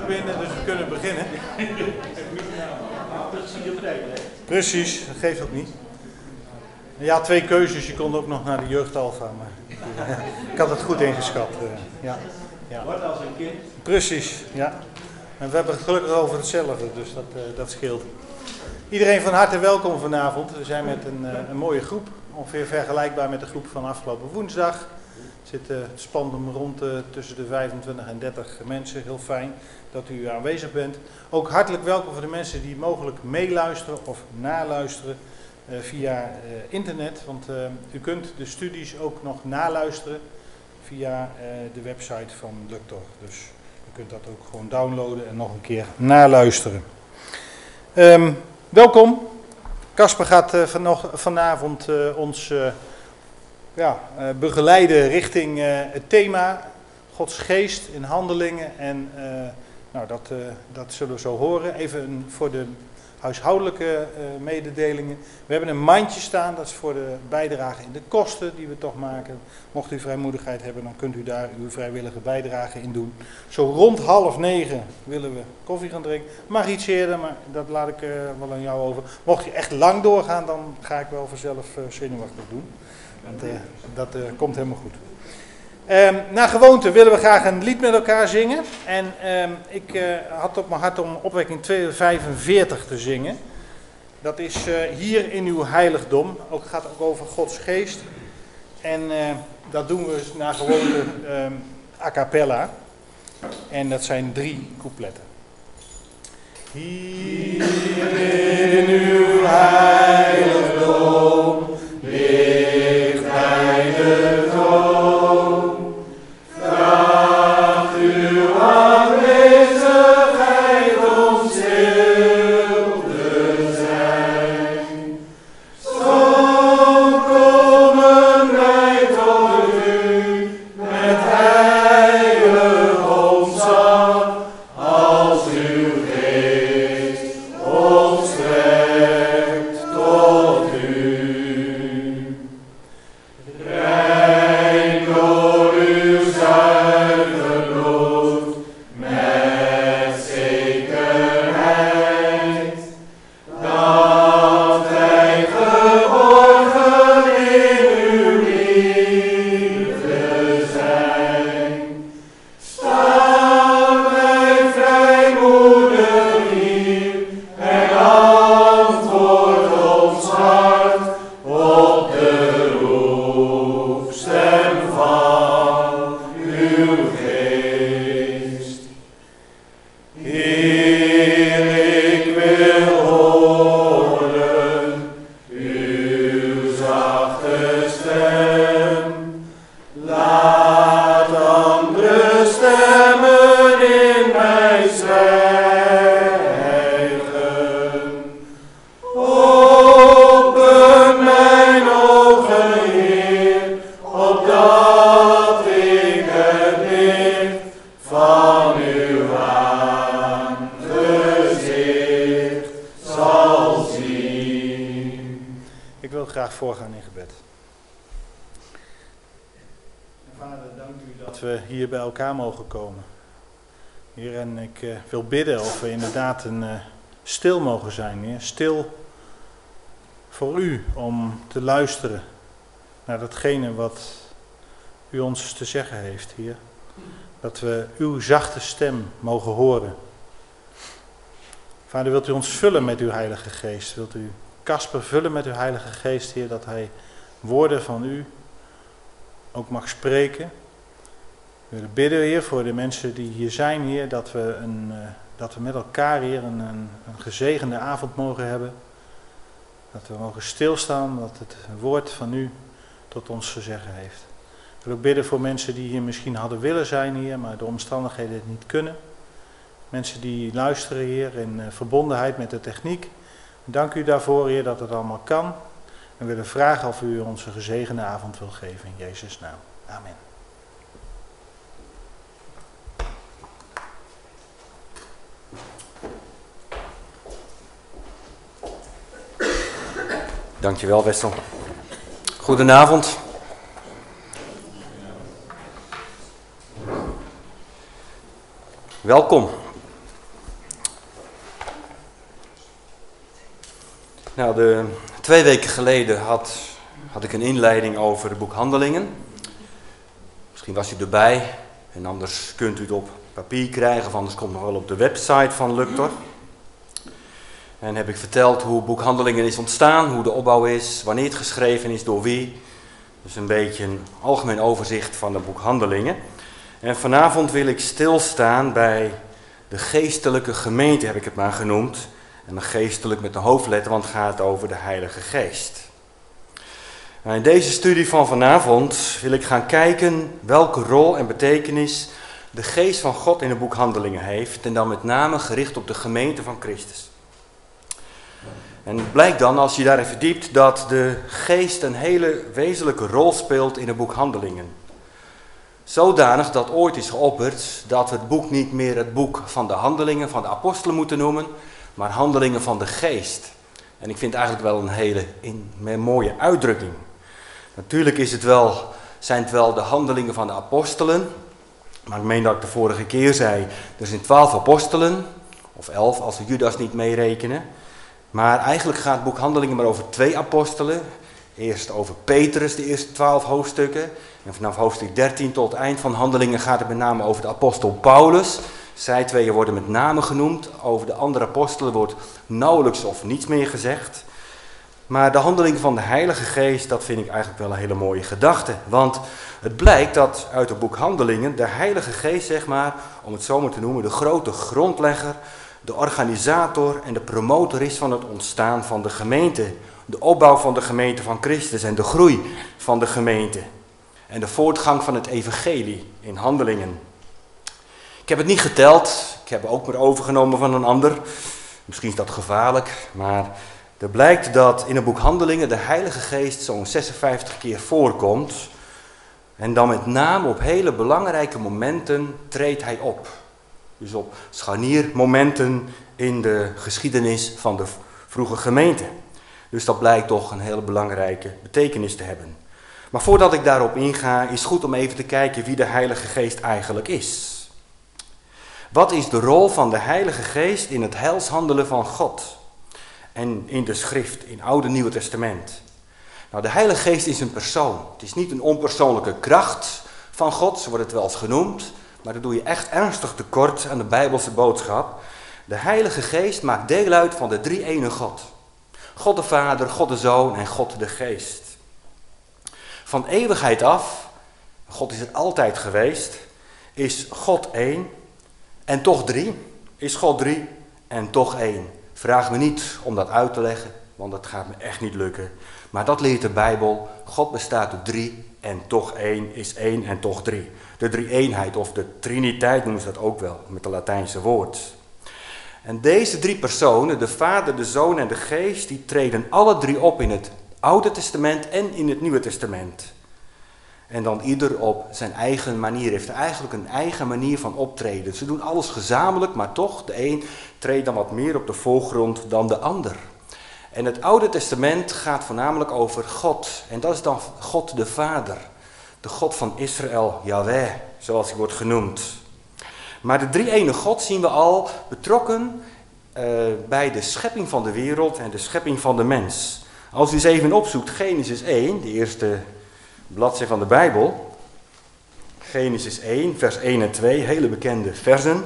terug binnen, dus we kunnen beginnen. Precies, dat geeft ook niet. Ja, 2 keuzes. Je kon ook nog naar de jeugdalfa, maar ik had het goed ingeschat. Ja. Wordt als een kind. Precies, ja. En we hebben het gelukkig over hetzelfde, dus dat scheelt. Iedereen van harte welkom vanavond. We zijn met een mooie groep, ongeveer vergelijkbaar met de groep van afgelopen woensdag. Het spant om rond tussen de 25 en 30 mensen. Heel fijn dat u aanwezig bent. Ook hartelijk welkom voor de mensen die mogelijk meeluisteren of naluisteren via internet. Want u kunt de studies ook nog naluisteren via de website van Luctor. Dus u kunt dat ook gewoon downloaden en nog een keer naluisteren. Welkom. Casper gaat vanavond ons begeleiden richting het thema Gods geest in handelingen. En dat zullen we zo horen. Even voor de huishoudelijke mededelingen. We hebben een mandje staan, dat is voor de bijdrage in de kosten die we toch maken. Mocht u vrijmoedigheid hebben, dan kunt u daar uw vrijwillige bijdrage in doen. Zo rond 8:30 willen we koffie gaan drinken. Mag iets eerder, maar dat laat ik wel aan jou over. Mocht je echt lang doorgaan, dan ga ik wel vanzelf zenuwachtig doen. Want dat komt helemaal goed. Naar gewoonte willen we graag een lied met elkaar zingen. En ik had op mijn hart om opwekking 245 te zingen. Dat is hier in uw heiligdom. Het gaat ook over Gods geest. En dat doen we naar gewoonte a cappella. En dat zijn 3 coupletten. Hier in uw heiligdom ligt bij de troon. Vraagt uw aanwezigheid om stil te zijn. Zo komen wij tot u met heilig ontzag, als uw geest ons trekt tot u. Rein door uw zuiver bloed, met zekerheid, dat wij geborgen in uw liefde zijn. Staan wij vrijmoedig hier en antwoord ons hart op de roepstem van uw geest. Heer, ik wil horen uw zachte stem. Laat andere stemmen in mij zwijgen. Open mijn ogen, Heer, opdat ik het licht van uw aangezicht zal zien. Ik wil graag voorgaan in gebed. Vader, dank u dat we hier bij elkaar mogen komen. Heer, en ik wil bidden of we inderdaad stil mogen zijn, Heer. Stil voor u om te luisteren naar datgene wat u ons te zeggen heeft, Heer. Dat we uw zachte stem mogen horen. Vader, wilt u ons vullen met uw Heilige Geest? Wilt u Casper vullen met uw Heilige Geest, Heer, dat hij woorden van u ook mag spreken? We willen bidden, Heer, voor de mensen die hier zijn, Heer, dat we met elkaar, Heer, een gezegende avond mogen hebben. Dat we mogen stilstaan, dat het woord van u tot ons te zeggen heeft. Ik wil ook bidden voor mensen die hier misschien hadden willen zijn, Heer, maar de omstandigheden het niet kunnen. Mensen die luisteren, Heer, in verbondenheid met de techniek. Dank u daarvoor, Heer, dat het allemaal kan. En we willen vragen of u ons een gezegende avond wil geven in Jezus' naam. Amen. Dankjewel, Wessel. Goedenavond. Welkom Nou, 2 weken geleden had ik een inleiding over het boek Handelingen. Misschien was u erbij en anders kunt u het op papier krijgen of anders komt het nog wel op de website van Luctor. En heb ik verteld hoe het boek Handelingen is ontstaan, hoe de opbouw is, wanneer het geschreven is, door wie. Dus een beetje een algemeen overzicht van het boek Handelingen. En vanavond wil ik stilstaan bij de geestelijke gemeente, heb ik het maar genoemd. En dan geestelijk met een hoofdletter, want het gaat over de Heilige Geest. Nou, in deze studie van vanavond wil ik gaan kijken welke rol en betekenis de Geest van God in het boek Handelingen heeft. En dan met name gericht op de gemeente van Christus. En het blijkt dan, als je daarin verdiept, dat de Geest een hele wezenlijke rol speelt in het boek Handelingen. Zodanig dat ooit is geopperd dat we het boek niet meer het boek van de handelingen van de apostelen moeten noemen, maar handelingen van de Geest. En ik vind het eigenlijk wel een hele mooie uitdrukking. Natuurlijk zijn het wel de handelingen van de apostelen, maar ik meen dat ik de vorige keer zei, er zijn 12 apostelen, of 11 als we Judas niet meerekenen. Maar eigenlijk gaat het boek Handelingen maar over 2 apostelen. Eerst over Petrus, de eerste 12 hoofdstukken. En vanaf hoofdstuk 13 tot het eind van Handelingen gaat het met name over de apostel Paulus. Zij tweeën worden met name genoemd. Over de andere apostelen wordt nauwelijks of niets meer gezegd. Maar de handeling van de Heilige Geest, dat vind ik eigenlijk wel een hele mooie gedachte. Want het blijkt dat uit het boek Handelingen de Heilige Geest, zeg maar, om het zo maar te noemen, de grote grondlegger, de organisator en de promotor is van het ontstaan van de gemeente. De opbouw van de gemeente van Christus en de groei van de gemeente. En de voortgang van het evangelie in Handelingen. Ik heb het niet geteld, ik heb het ook maar overgenomen van een ander. Misschien is dat gevaarlijk, maar er blijkt dat in het boek Handelingen de Heilige Geest zo'n 56 keer voorkomt. En dan met name op hele belangrijke momenten treedt hij op. Dus op scharniermomenten in de geschiedenis van de vroege gemeente. Dus dat blijkt toch een hele belangrijke betekenis te hebben. Maar voordat ik daarop inga, is het goed om even te kijken wie de Heilige Geest eigenlijk is. Wat is de rol van de Heilige Geest in het heilshandelen van God? En in de schrift, in Oude en Nieuwe Testament. Nou, de Heilige Geest is een persoon. Het is niet een onpersoonlijke kracht van God, zo wordt het wel eens genoemd. Maar dan doe je echt ernstig tekort aan de Bijbelse boodschap. De Heilige Geest maakt deel uit van de drie-ene God. God de Vader, God de Zoon en God de Geest. Van eeuwigheid af, God is er altijd geweest, is God één en toch drie. Is God 3 en toch 1. Vraag me niet om dat uit te leggen, want dat gaat me echt niet lukken. Maar dat leert de Bijbel. God bestaat uit 3 en toch 1 is 1 en toch 3. De drie-eenheid of de triniteit noemen ze dat ook wel, met het Latijnse woord. En deze 3 personen, de Vader, de Zoon en de Geest, die treden alle 3 op in het Oude Testament en in het Nieuwe Testament. En dan ieder op zijn eigen manier, heeft eigenlijk een eigen manier van optreden. Ze doen alles gezamenlijk, maar toch, de een treedt dan wat meer op de voorgrond dan de ander. En het Oude Testament gaat voornamelijk over God. En dat is dan God de Vader. De God van Israël, Yahweh, zoals hij wordt genoemd. Maar de drie-ene God zien we al betrokken bij de schepping van de wereld en de schepping van de mens. Als u eens even opzoekt, Genesis 1, de eerste bladzijde van de Bijbel. Genesis 1, vers 1 en 2, hele bekende versen.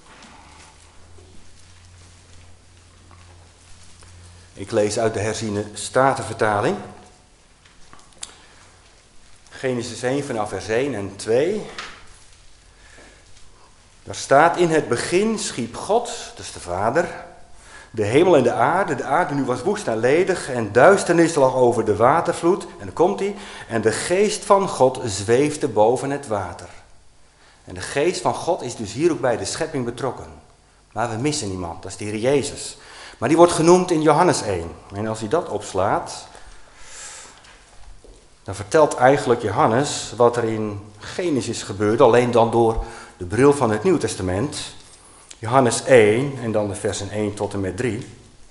Ik lees uit de herziene Statenvertaling. Genesis 1 vanaf vers 1 en 2. Daar staat: in het begin schiep God, dus de Vader, de hemel en de aarde. De aarde nu was woest en ledig en duisternis lag over de watervloed. En dan komt hij. En de geest van God zweefde boven het water. En de geest van God is dus hier ook bij de schepping betrokken. Maar we missen iemand, dat is de Heer Jezus. Maar die wordt genoemd in Johannes 1. En als hij dat opslaat, dan vertelt eigenlijk Johannes wat er in Genesis gebeurde, alleen dan door de bril van het Nieuw Testament. Johannes 1 en dan de versen 1 tot en met 3.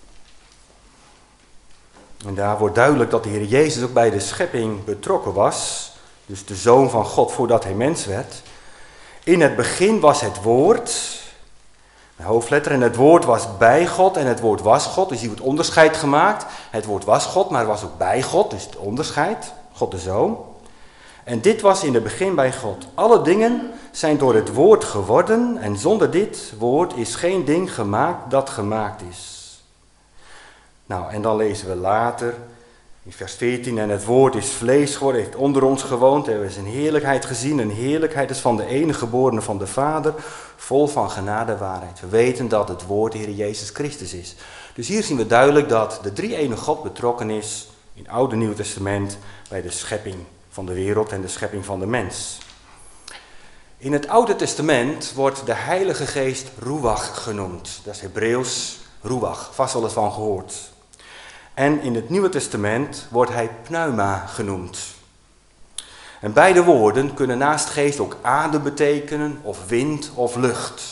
En daar wordt duidelijk dat de Heer Jezus ook bij de schepping betrokken was. Dus de Zoon van God voordat hij mens werd. In het begin was het woord. Een hoofdletter. En het woord was bij God en het woord was God. Dus hier wordt onderscheid gemaakt. Het woord was God, maar het was ook bij God. Dus het onderscheid. God de Zoon. En dit was in het begin bij God. Alle dingen zijn door het woord geworden. En zonder dit woord is geen ding gemaakt dat gemaakt is. Nou, en dan lezen we later in vers 14. En het woord is vlees geworden, heeft onder ons gewoond. We hebben zijn heerlijkheid gezien. En heerlijkheid is van de enige geborene van de Vader. Vol van genade en waarheid. We weten dat het woord de Heer Jezus Christus is. Dus hier zien we duidelijk dat de drie-enige God betrokken is in het Oude en Nieuwe Testament bij de schepping van de wereld en de schepping van de mens. In het Oude Testament wordt de Heilige Geest Ruach genoemd. Dat is Hebreeuws Ruach, vast wel eens van gehoord. En in het Nieuwe Testament wordt hij pneuma genoemd. En beide woorden kunnen naast geest ook adem betekenen, of wind of lucht.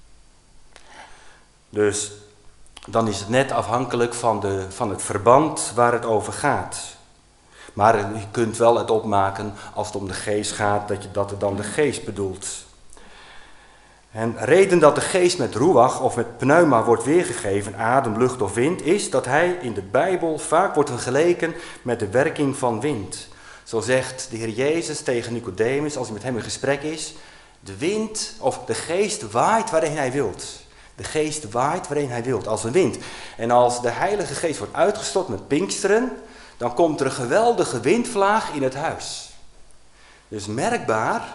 Dus dan is het net afhankelijk van het verband waar het over gaat. Maar je kunt wel het opmaken als het om de geest gaat, dat het dan de geest bedoelt. En reden dat de geest met ruach of met pneuma wordt weergegeven, adem, lucht of wind, is dat hij in de Bijbel vaak wordt vergeleken met de werking van wind. Zo zegt de Heer Jezus tegen Nicodemus, als hij met hem in gesprek is, de wind of de geest waait waarin hij wilt. De geest waait waarin hij wilt, als een wind. En als de Heilige Geest wordt uitgestort met Pinksteren, dan komt er een geweldige windvlaag in het huis. Dus merkbaar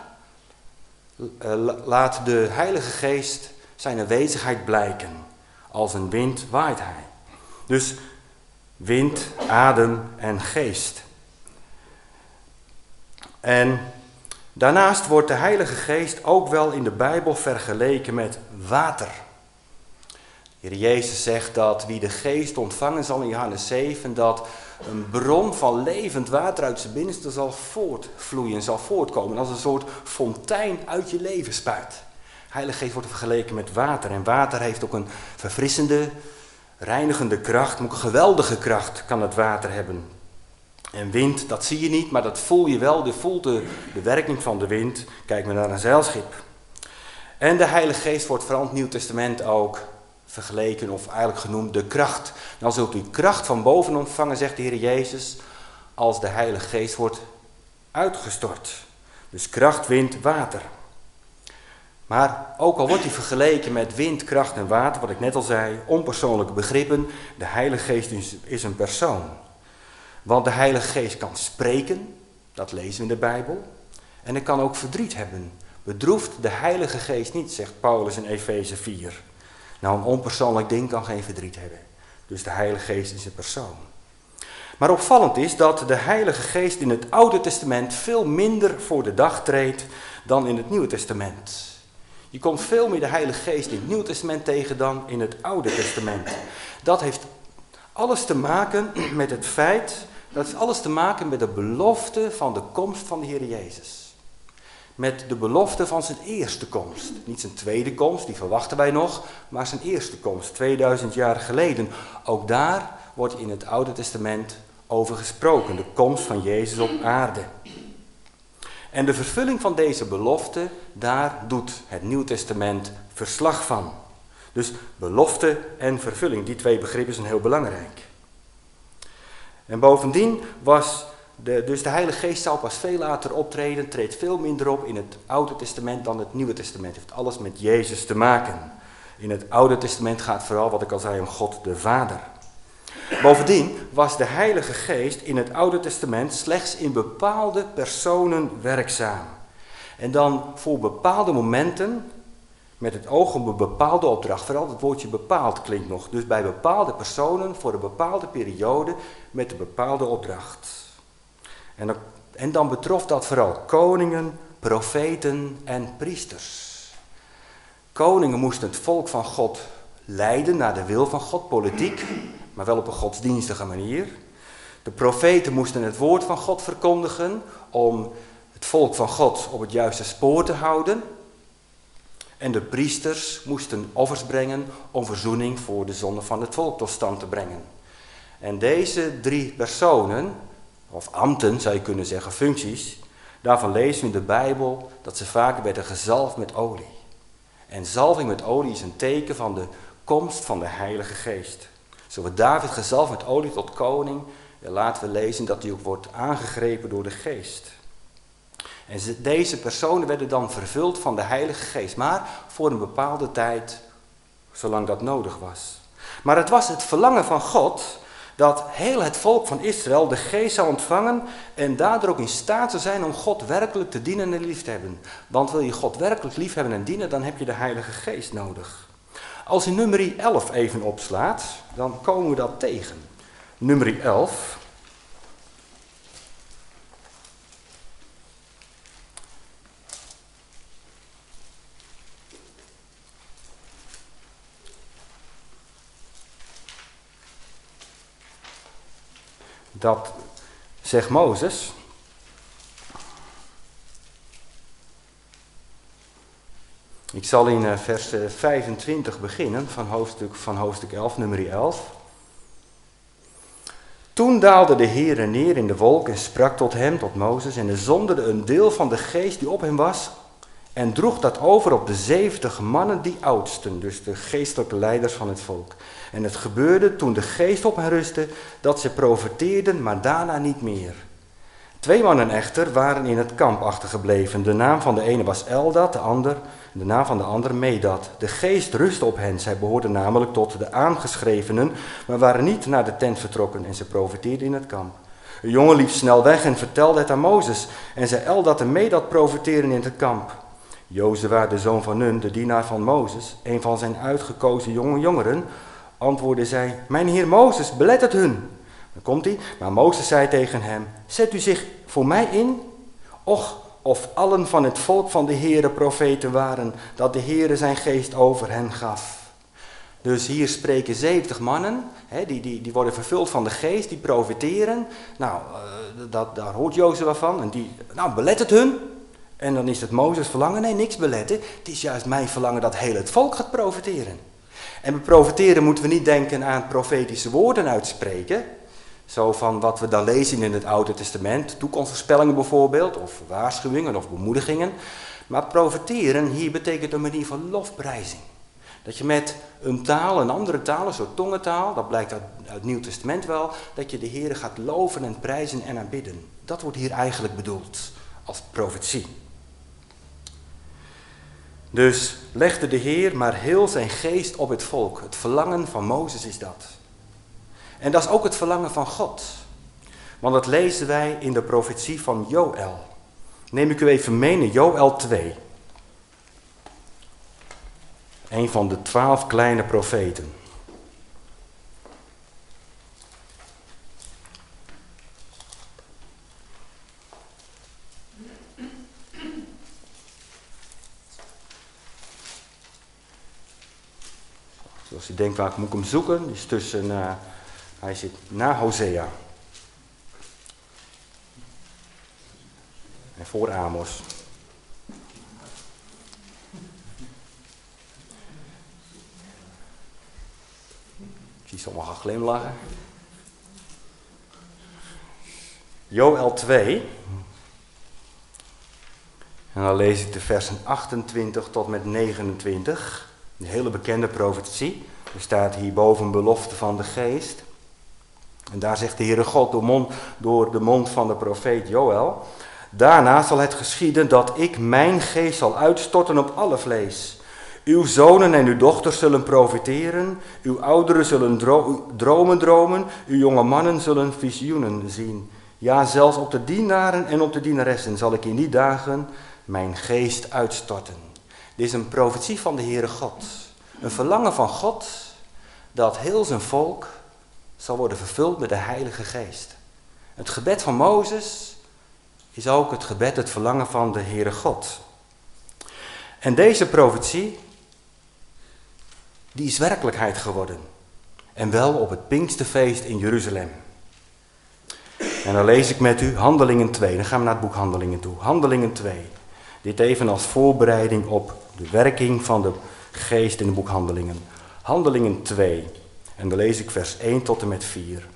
laat de Heilige Geest zijn aanwezigheid blijken. Als een wind waait hij. Dus wind, adem en geest. En daarnaast wordt de Heilige Geest ook wel in de Bijbel vergeleken met water. De Heer Jezus zegt dat wie de geest ontvangen zal in Johannes 7, dat een bron van levend water uit zijn binnenste zal voortvloeien, zal voortkomen. Als een soort fontein uit je leven spuit. Heilige Geest wordt vergeleken met water. En water heeft ook een verfrissende, reinigende kracht. Maar ook een geweldige kracht kan het water hebben. En wind, dat zie je niet, maar dat voel je wel. Je voelt de werking van de wind. Kijk maar naar een zeilschip. En de Heilige Geest wordt vooral in het Nieuw Testament ook vergeleken of eigenlijk genoemd de kracht. Dan zult u kracht van boven ontvangen, zegt de Heer Jezus, als de Heilige Geest wordt uitgestort. Dus kracht, wind, water. Maar ook al wordt hij vergeleken met wind, kracht en water, wat ik net al zei, onpersoonlijke begrippen, de Heilige Geest is een persoon. Want de Heilige Geest kan spreken, dat lezen we in de Bijbel, en hij kan ook verdriet hebben. Bedroeft de Heilige Geest niet, zegt Paulus in Efeze 4. Nou, een onpersoonlijk ding kan geen verdriet hebben. Dus de Heilige Geest is een persoon. Maar opvallend is dat de Heilige Geest in het Oude Testament veel minder voor de dag treedt dan in het Nieuwe Testament. Je komt veel meer de Heilige Geest in het Nieuwe Testament tegen dan in het Oude Testament. Dat heeft alles te maken met het feit, dat heeft alles te maken met de belofte van de komst van de Heer Jezus. Met de belofte van zijn eerste komst. Niet zijn tweede komst, die verwachten wij nog, maar zijn eerste komst, 2000 jaar geleden. Ook daar wordt in het Oude Testament over gesproken, de komst van Jezus op aarde. En de vervulling van deze belofte, daar doet het Nieuw Testament verslag van. Dus belofte en vervulling, die twee begrippen zijn heel belangrijk. En bovendien was dus de Heilige Geest zal pas veel later optreden, treedt veel minder op in het Oude Testament dan het Nieuwe Testament. Het heeft alles met Jezus te maken. In het Oude Testament gaat vooral, wat ik al zei, om God de Vader. Bovendien was de Heilige Geest in het Oude Testament slechts in bepaalde personen werkzaam. En dan voor bepaalde momenten, met het oog op een bepaalde opdracht. Vooral het woordje bepaald klinkt nog. Dus bij bepaalde personen, voor een bepaalde periode, met een bepaalde opdracht. En dan betrof dat vooral koningen, profeten en priesters. Koningen moesten het volk van God leiden naar de wil van God, politiek, maar wel op een godsdienstige manier. De profeten moesten het woord van God verkondigen om het volk van God op het juiste spoor te houden. En de priesters moesten offers brengen om verzoening voor de zonde van het volk tot stand te brengen. En deze drie personen, of ambten zou je kunnen zeggen, functies, daarvan lezen we in de Bijbel dat ze vaak werden gezalfd met olie. En zalving met olie is een teken van de komst van de Heilige Geest. Zo wordt David gezalfd met olie tot koning. En laten we lezen dat hij ook wordt aangegrepen door de Geest. En deze personen werden dan vervuld van de Heilige Geest. Maar voor een bepaalde tijd, zolang dat nodig was. Maar het was het verlangen van God dat heel het volk van Israël de Geest zou ontvangen en daardoor ook in staat zou zijn om God werkelijk te dienen en lief te hebben. Want wil je God werkelijk lief hebben en dienen, dan heb je de Heilige Geest nodig. Als je Numeri 11 even opslaat, dan komen we dat tegen. Numeri 11. Dat zegt Mozes. Ik zal in vers 25 beginnen van hoofdstuk 11, Numeri 11. Toen daalde de Heere neer in de wolk en sprak tot hem, tot Mozes, en er zonderde een deel van de geest die op hem was en droeg dat over op de 70 mannen die oudsten, dus de geestelijke leiders van het volk. En het gebeurde toen de geest op hen rustte, dat ze profeteerden, maar daarna niet meer. 2 mannen echter waren in het kamp achtergebleven. De naam van de ene was Eldad, de naam van de ander Medad. De geest rustte op hen, zij behoorden namelijk tot de aangeschrevenen, maar waren niet naar de tent vertrokken en ze profeteerden in het kamp. Een jongen liep snel weg en vertelde het aan Mozes en zei Eldad en Medad profeteren in het kamp. Jozua, de zoon van Nun, de dienaar van Mozes, een van zijn uitgekozen jongeren, antwoordde zij, mijn heer Mozes, belet het hun. Dan komt hij, maar Mozes zei tegen hem, zet u zich voor mij in? Och, of allen van het volk van de Heere profeten waren, dat de Heere zijn geest over hen gaf. Dus hier spreken 70 mannen, die worden vervuld van de geest, die profeteren. Nou, daar hoort Jozua van en belet het hun. En dan is het Mozes verlangen, nee, niks beletten. Het is juist mijn verlangen dat heel het volk gaat profeteren. En bij profeteren moeten we niet denken aan profetische woorden uitspreken. Zo van wat we dan lezen in het Oude Testament. Toekomstvoorspellingen bijvoorbeeld, of waarschuwingen of bemoedigingen. Maar profeteren hier betekent een manier van lofprijzing. Dat je met een taal, een andere taal, een soort tongentaal, dat blijkt uit het Nieuw Testament wel, dat je de Heere gaat loven en prijzen en aanbidden. Dat wordt hier eigenlijk bedoeld als profetie. Dus legde de Heer maar heel zijn geest op het volk. Het verlangen van Mozes is dat. En dat is ook het verlangen van God. Want dat lezen wij in de profetie van Joël. Neem ik u even mee naar Joël 2. Een van de 12 kleine profeten. Als u denkt, waar moet ik hem zoeken? Is hij zit na Hosea. En voor Amos. Ik zie sommigen glimlachen. Joël 2. En dan lees ik de versen 28 tot met 29. Een hele bekende profetie. Er staat hierboven belofte van de geest. En daar zegt de Heere God door de mond van de profeet Joël. Daarna zal het geschieden dat ik mijn geest zal uitstorten op alle vlees. Uw zonen en uw dochters zullen profeteren. Uw ouderen zullen dromen dromen. Uw jonge mannen zullen visioenen zien. Ja, zelfs op de dienaren en op de dienaressen zal ik in die dagen mijn geest uitstorten. Dit is een profetie van de Heere God. Een verlangen van God dat heel zijn volk zal worden vervuld met de Heilige Geest. Het gebed van Mozes is ook het gebed, het verlangen van de Heere God. En deze profetie, die is werkelijkheid geworden. En wel op het Pinksterfeest in Jeruzalem. En dan lees ik met u Handelingen 2. Dan gaan we naar het boek Handelingen toe. Handelingen 2. Dit even als voorbereiding op de werking van de Geest in het boek Handelingen. Handelingen 2. En dan lees ik vers 1 tot en met 4.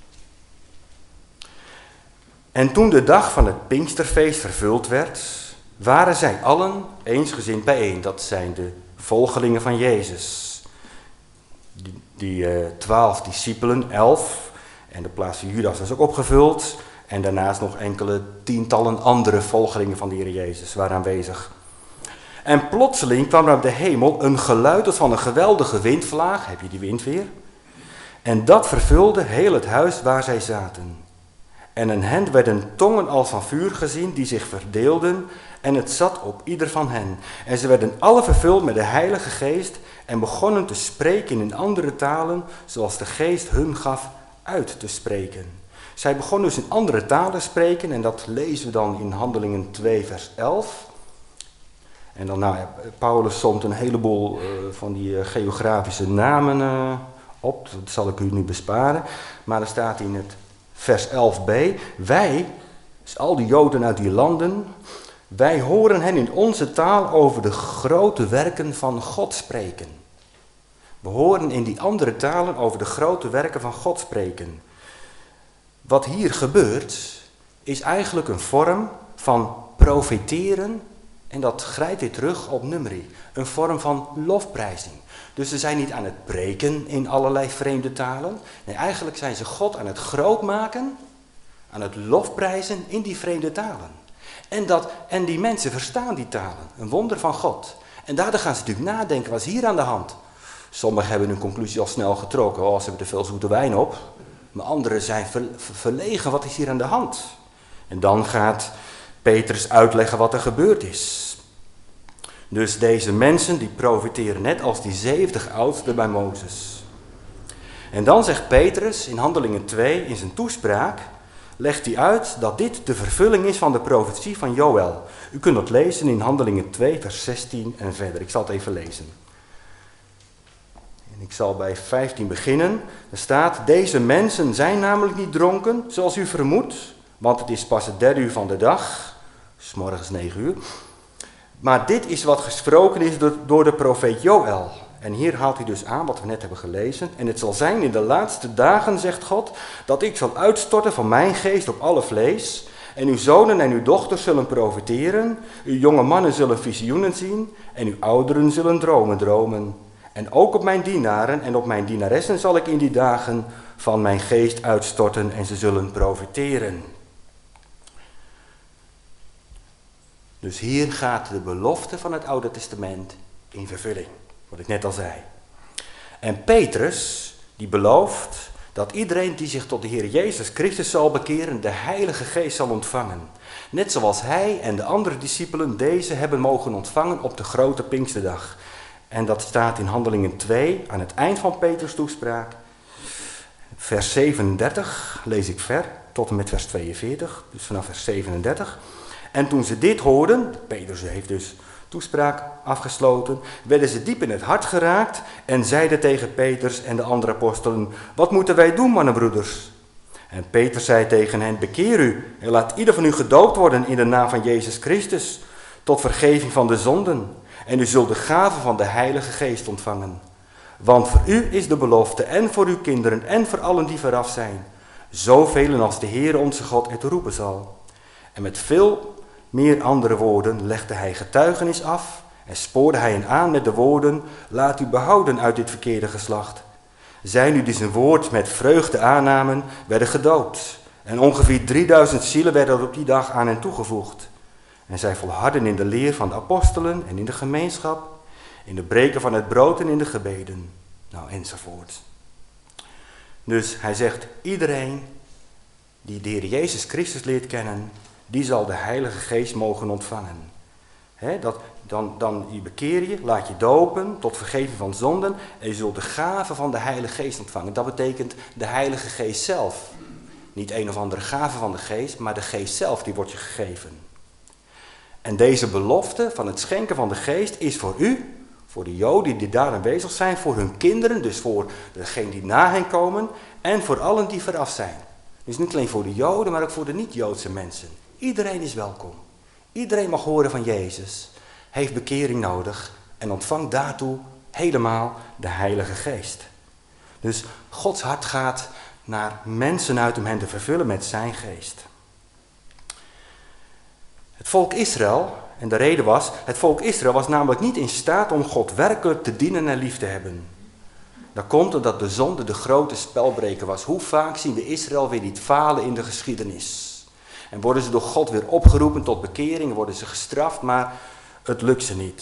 En toen de dag van het Pinksterfeest vervuld werd, waren zij allen eensgezind bijeen. Dat zijn de volgelingen van Jezus. Die 12 discipelen, 11. En de plaats van Judas was ook opgevuld. En daarnaast nog enkele tientallen andere volgelingen van de Heer Jezus waren aanwezig. En plotseling kwam er op de hemel een geluid als van een geweldige windvlaag. Heb je die wind weer? En dat vervulde heel het huis waar zij zaten. En in hen werden tongen als van vuur gezien die zich verdeelden. En het zat op ieder van hen. En ze werden alle vervuld met de Heilige Geest en begonnen te spreken in andere talen, zoals de Geest hun gaf uit te spreken. Zij begonnen dus in andere talen spreken en dat lezen we dan in Handelingen 2 vers 11. En dan, Paulus somt een heleboel van die geografische namen op, dat zal ik u nu besparen. Maar er staat in het vers 11b, wij, dus al die Joden uit die landen, wij horen hen in onze taal over de grote werken van God spreken. We horen in die andere talen over de grote werken van God spreken. Wat hier gebeurt, is eigenlijk een vorm van profeteren. En dat grijpt weer terug op Numeri. Een vorm van lofprijzing. Dus ze zijn niet aan het preken in allerlei vreemde talen. Nee, eigenlijk zijn ze God aan het grootmaken, aan het lofprijzen in die vreemde talen. En die mensen verstaan die talen. Een wonder van God. En daardoor gaan ze natuurlijk nadenken, wat is hier aan de hand? Sommigen hebben hun conclusie al snel getrokken. Oh, ze hebben te veel zoete wijn op. Maar anderen zijn verlegen, wat is hier aan de hand? En dan gaat Petrus uitleggen wat er gebeurd is. Dus deze mensen die profiteren net als die 70 oudsten bij Mozes. En dan zegt Petrus in Handelingen 2 in zijn toespraak, legt hij uit dat dit de vervulling is van de profetie van Joël. U kunt dat lezen in Handelingen 2 vers 16 en verder. Ik zal het even lezen. En ik zal bij 15 beginnen. Er staat, deze mensen zijn namelijk niet dronken, zoals u vermoedt, want het is pas het 3 uur van de dag, 's morgens 9 uur. Maar dit is wat gesproken is door de profeet Joël. En hier haalt hij dus aan wat we net hebben gelezen. En het zal zijn in de laatste dagen, zegt God, dat ik zal uitstorten van mijn geest op alle vlees. En uw zonen en uw dochters zullen profiteren. Uw jonge mannen zullen visioenen zien. En uw ouderen zullen dromen dromen. En ook op mijn dienaren en op mijn dienaressen zal ik in die dagen van mijn geest uitstorten en ze zullen profiteren. Dus hier gaat de belofte van het Oude Testament in vervulling, wat ik net al zei. En Petrus, die belooft dat iedereen die zich tot de Heer Jezus Christus zal bekeren, de Heilige Geest zal ontvangen. Net zoals hij en de andere discipelen deze hebben mogen ontvangen op de grote Pinksterdag. En dat staat in Handelingen 2, aan het eind van Petrus' toespraak. Vers 37 lees ik ver, tot en met vers 42, dus vanaf vers 37. En toen ze dit hoorden, Petrus heeft dus toespraak afgesloten, werden ze diep in het hart geraakt en zeiden tegen Petrus en de andere apostelen, wat moeten wij doen, mannenbroeders? En Petrus zei tegen hen, bekeer u en laat ieder van u gedoopt worden in de naam van Jezus Christus, tot vergeving van de zonden. En u zult de gave van de Heilige Geest ontvangen. Want voor u is de belofte en voor uw kinderen en voor allen die veraf zijn, zoveel als de Heer onze God het roepen zal. En met veel meer andere woorden legde hij getuigenis af en spoorde hij hen aan met de woorden, laat u behouden uit dit verkeerde geslacht. Zij nu die zijn woord met vreugde aannamen, werden gedoopt. En ongeveer 3000 zielen werden op die dag aan hen toegevoegd. En zij volharden in de leer van de apostelen en in de gemeenschap, in de breken van het brood en in de gebeden. Nou, enzovoort. Dus hij zegt, iedereen die de Heer Jezus Christus leert kennen, die zal de Heilige Geest mogen ontvangen. Dan je bekeer je, laat je dopen tot vergeving van zonden en je zult de gave van de Heilige Geest ontvangen. Dat betekent de Heilige Geest zelf. Niet een of andere gave van de Geest, maar de Geest zelf, die wordt je gegeven. En deze belofte van het schenken van de Geest is voor u, voor de Joden die daar aanwezig zijn, voor hun kinderen, dus voor degenen die na hen komen en voor allen die veraf zijn. Dus niet alleen voor de Joden, maar ook voor de niet-Joodse mensen. Iedereen is welkom. Iedereen mag horen van Jezus, heeft bekering nodig en ontvangt daartoe helemaal de Heilige Geest. Dus Gods hart gaat naar mensen uit om hen te vervullen met zijn geest. Het volk Israël En de reden was, het volk Israël was namelijk niet in staat om God werkelijk te dienen en lief te hebben. Dat komt omdat de zonde de grote spelbreker was. Hoe vaak zien we Israël weer niet falen in de geschiedenis? En worden ze door God weer opgeroepen tot bekering, worden ze gestraft, maar het lukt ze niet.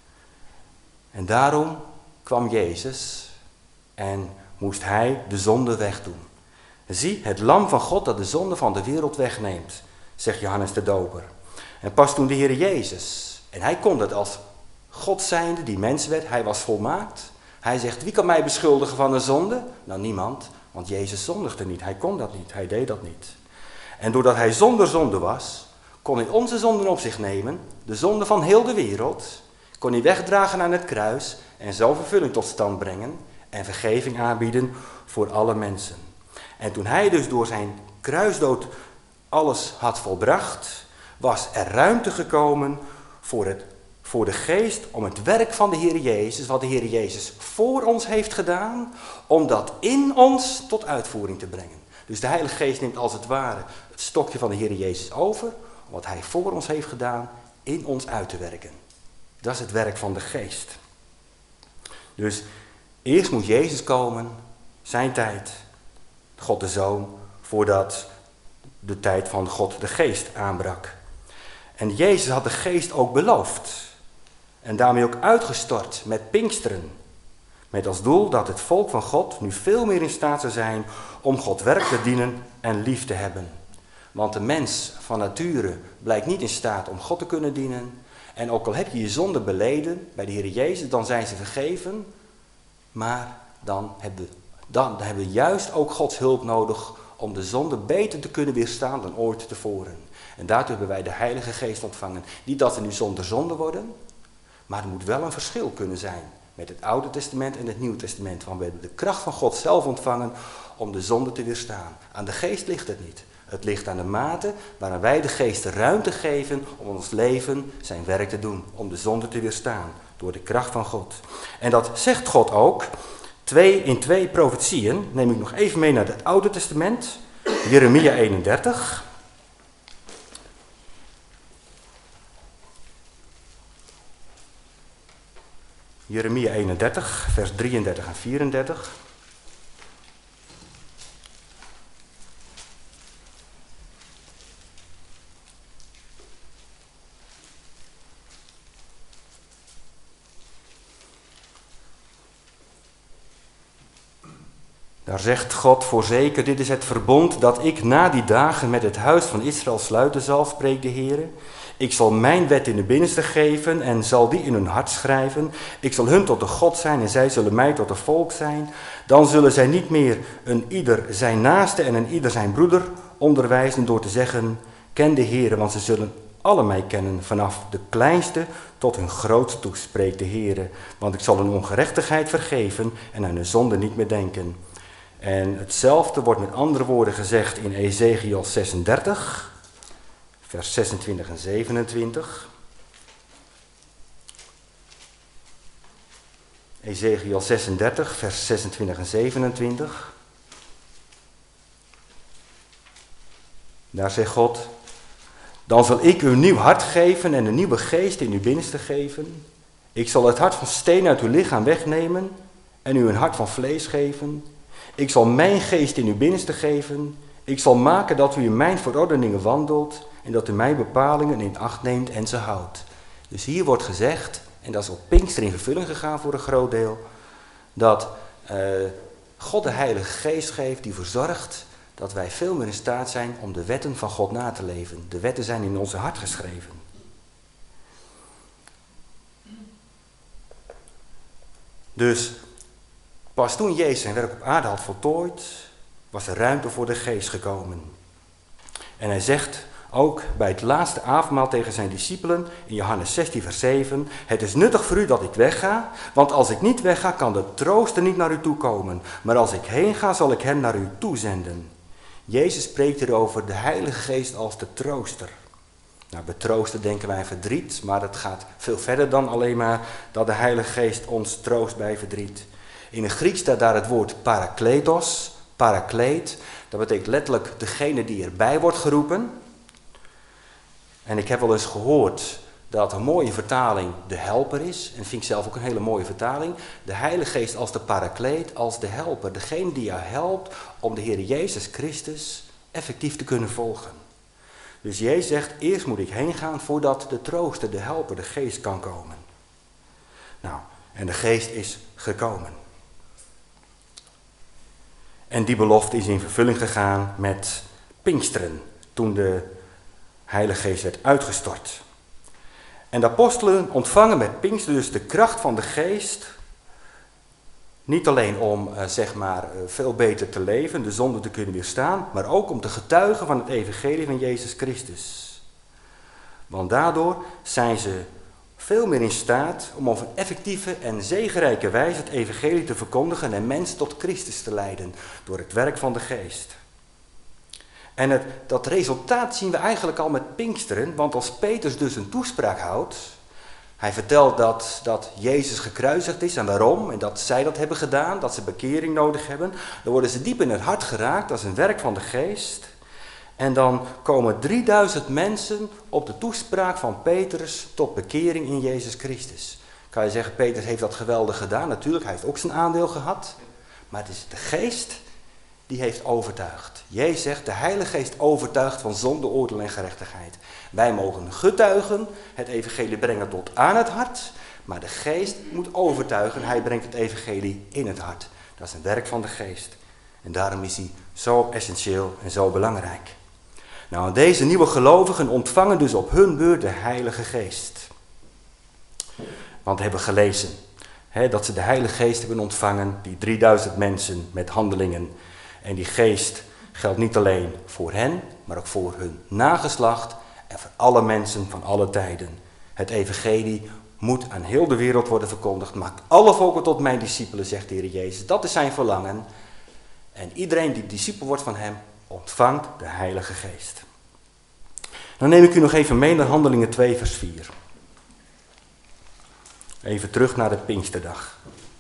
En daarom kwam Jezus en moest hij de zonde wegdoen. Zie, het lam van God dat de zonde van de wereld wegneemt, zegt Johannes de Doper. En pas toen de Heer Jezus, en hij kon dat als God zijnde, die mens werd, hij was volmaakt. Hij zegt, wie kan mij beschuldigen van de zonde? Nou, niemand, want Jezus zondigde niet, hij kon dat niet, hij deed dat niet. En doordat hij zonder zonde was, kon hij onze zonden op zich nemen, de zonde van heel de wereld, kon hij wegdragen aan het kruis en zo vervulling tot stand brengen en vergeving aanbieden voor alle mensen. En toen hij dus door zijn kruisdood alles had volbracht, was er ruimte gekomen voor de geest om het werk van de Heer Jezus, wat de Heer Jezus voor ons heeft gedaan, om dat in ons tot uitvoering te brengen. Dus de Heilige Geest neemt als het ware het stokje van de Heer Jezus over, om wat hij voor ons heeft gedaan, in ons uit te werken. Dat is het werk van de Geest. Dus eerst moet Jezus komen, zijn tijd, God de Zoon, voordat de tijd van God de Geest aanbrak. En Jezus had de Geest ook beloofd. En daarmee ook uitgestort met Pinksteren. Met als doel dat het volk van God nu veel meer in staat zou zijn om God werk te dienen en lief te hebben. Want de mens van nature blijkt niet in staat om God te kunnen dienen. En ook al heb je je zonde beleden bij de Heer Jezus, dan zijn ze vergeven. Maar dan hebben we juist ook Gods hulp nodig om de zonde beter te kunnen weerstaan dan ooit tevoren. En daartoe hebben wij de Heilige Geest ontvangen. Niet dat we nu zonder zonde worden, maar er moet wel een verschil kunnen zijn met het Oude Testament en het Nieuwe Testament. Want we hebben de kracht van God zelf ontvangen om de zonde te weerstaan. Aan de Geest ligt het niet. Het ligt aan de mate waarin wij de Geest de ruimte geven om ons leven zijn werk te doen. Om de zonde te weerstaan door de kracht van God. En dat zegt God ook. In twee profetieën neem ik nog even mee naar het Oude Testament. Jeremia 31. Jeremia 31, vers 33 en 34. Daar zegt God, voorzeker, dit is het verbond dat ik na die dagen met het huis van Israël sluiten zal, spreekt de Heer. Ik zal mijn wet in de binnenste geven en zal die in hun hart schrijven. Ik zal hun tot de God zijn en zij zullen mij tot de volk zijn. Dan zullen zij niet meer een ieder zijn naaste en een ieder zijn broeder onderwijzen door te zeggen, ken de Heer, want ze zullen alle mij kennen, vanaf de kleinste tot hun grootste toe, spreekt de Heer. Want ik zal hun ongerechtigheid vergeven en aan hun zonde niet meer denken. En hetzelfde wordt met andere woorden gezegd in Ezekiel 36, vers 26 en 27. Ezekiel 36, vers 26 en 27. Daar zegt God, dan zal ik u een nieuw hart geven en een nieuwe geest in uw binnenste geven. Ik zal het hart van steen uit uw lichaam wegnemen en u een hart van vlees geven. Ik zal mijn geest in uw binnenste geven. Ik zal maken dat u in mijn verordeningen wandelt en dat u mijn bepalingen in acht neemt en ze houdt. Dus hier wordt gezegd, en dat is op Pinkster in vervulling gegaan voor een groot deel, dat God de Heilige Geest geeft die ervoor zorgt dat wij veel meer in staat zijn om de wetten van God na te leven. De wetten zijn in onze hart geschreven. Dus pas toen Jezus zijn werk op aarde had voltooid, was er ruimte voor de Geest gekomen. En hij zegt ook bij het laatste avondmaal tegen zijn discipelen in Johannes 16 vers 7, het is nuttig voor u dat ik wegga, want als ik niet wegga kan de trooster niet naar u toe komen, maar als ik heen ga zal ik hem naar u toezenden. Jezus spreekt hier over de Heilige Geest als de trooster. Nou, bij troosten denken wij verdriet, maar het gaat veel verder dan alleen maar dat de Heilige Geest ons troost bij verdriet. In het Grieks staat daar het woord parakletos, parakleet. Dat betekent letterlijk degene die erbij wordt geroepen. En ik heb wel eens gehoord dat een mooie vertaling de helper is. En vind ik zelf ook een hele mooie vertaling. De Heilige Geest als de parakleet, als de helper. Degene die jou helpt om de Heer Jezus Christus effectief te kunnen volgen. Dus Jezus zegt, eerst moet ik heen gaan voordat de trooster, de helper, de geest kan komen. Nou, en de geest is gekomen. En die belofte is in vervulling gegaan met Pinksteren, toen de Heilige Geest werd uitgestort. En de apostelen ontvangen met Pinksteren dus de kracht van de geest, niet alleen om veel beter te leven, de zonde te kunnen weerstaan, maar ook om te getuigen van het evangelie van Jezus Christus. Want daardoor zijn ze veel meer in staat om op een effectieve en zegenrijke wijze het evangelie te verkondigen en mensen tot Christus te leiden door het werk van de geest. En dat resultaat zien we eigenlijk al met Pinksteren, want als Petrus dus een toespraak houdt, hij vertelt dat Jezus gekruisigd is en waarom, en dat zij dat hebben gedaan, dat ze bekering nodig hebben, dan worden ze diep in het hart geraakt, dat is een werk van de geest. En dan komen 3000 mensen op de toespraak van Petrus tot bekering in Jezus Christus. Kan je zeggen, Petrus heeft dat geweldig gedaan? Natuurlijk, hij heeft ook zijn aandeel gehad. Maar het is de geest die heeft overtuigd. Jezus zegt, de Heilige Geest overtuigt van zonde, oordeel en gerechtigheid. Wij mogen getuigen, het evangelie brengen tot aan het hart. Maar de geest moet overtuigen, hij brengt het evangelie in het hart. Dat is een werk van de geest. En daarom is hij zo essentieel en zo belangrijk. Nou, deze nieuwe gelovigen ontvangen dus op hun beurt de Heilige Geest. Want we hebben gelezen dat ze de Heilige Geest hebben ontvangen, die 3000 mensen met handelingen. En die geest geldt niet alleen voor hen, maar ook voor hun nageslacht en voor alle mensen van alle tijden. Het evangelie moet aan heel de wereld worden verkondigd. Maak alle volken tot mijn discipelen, zegt de Heer Jezus. Dat is zijn verlangen. En iedereen die discipel wordt van hem, ontvangt de Heilige Geest. Dan neem ik u nog even mee naar Handelingen 2 vers 4. Even terug naar de Pinksterdag.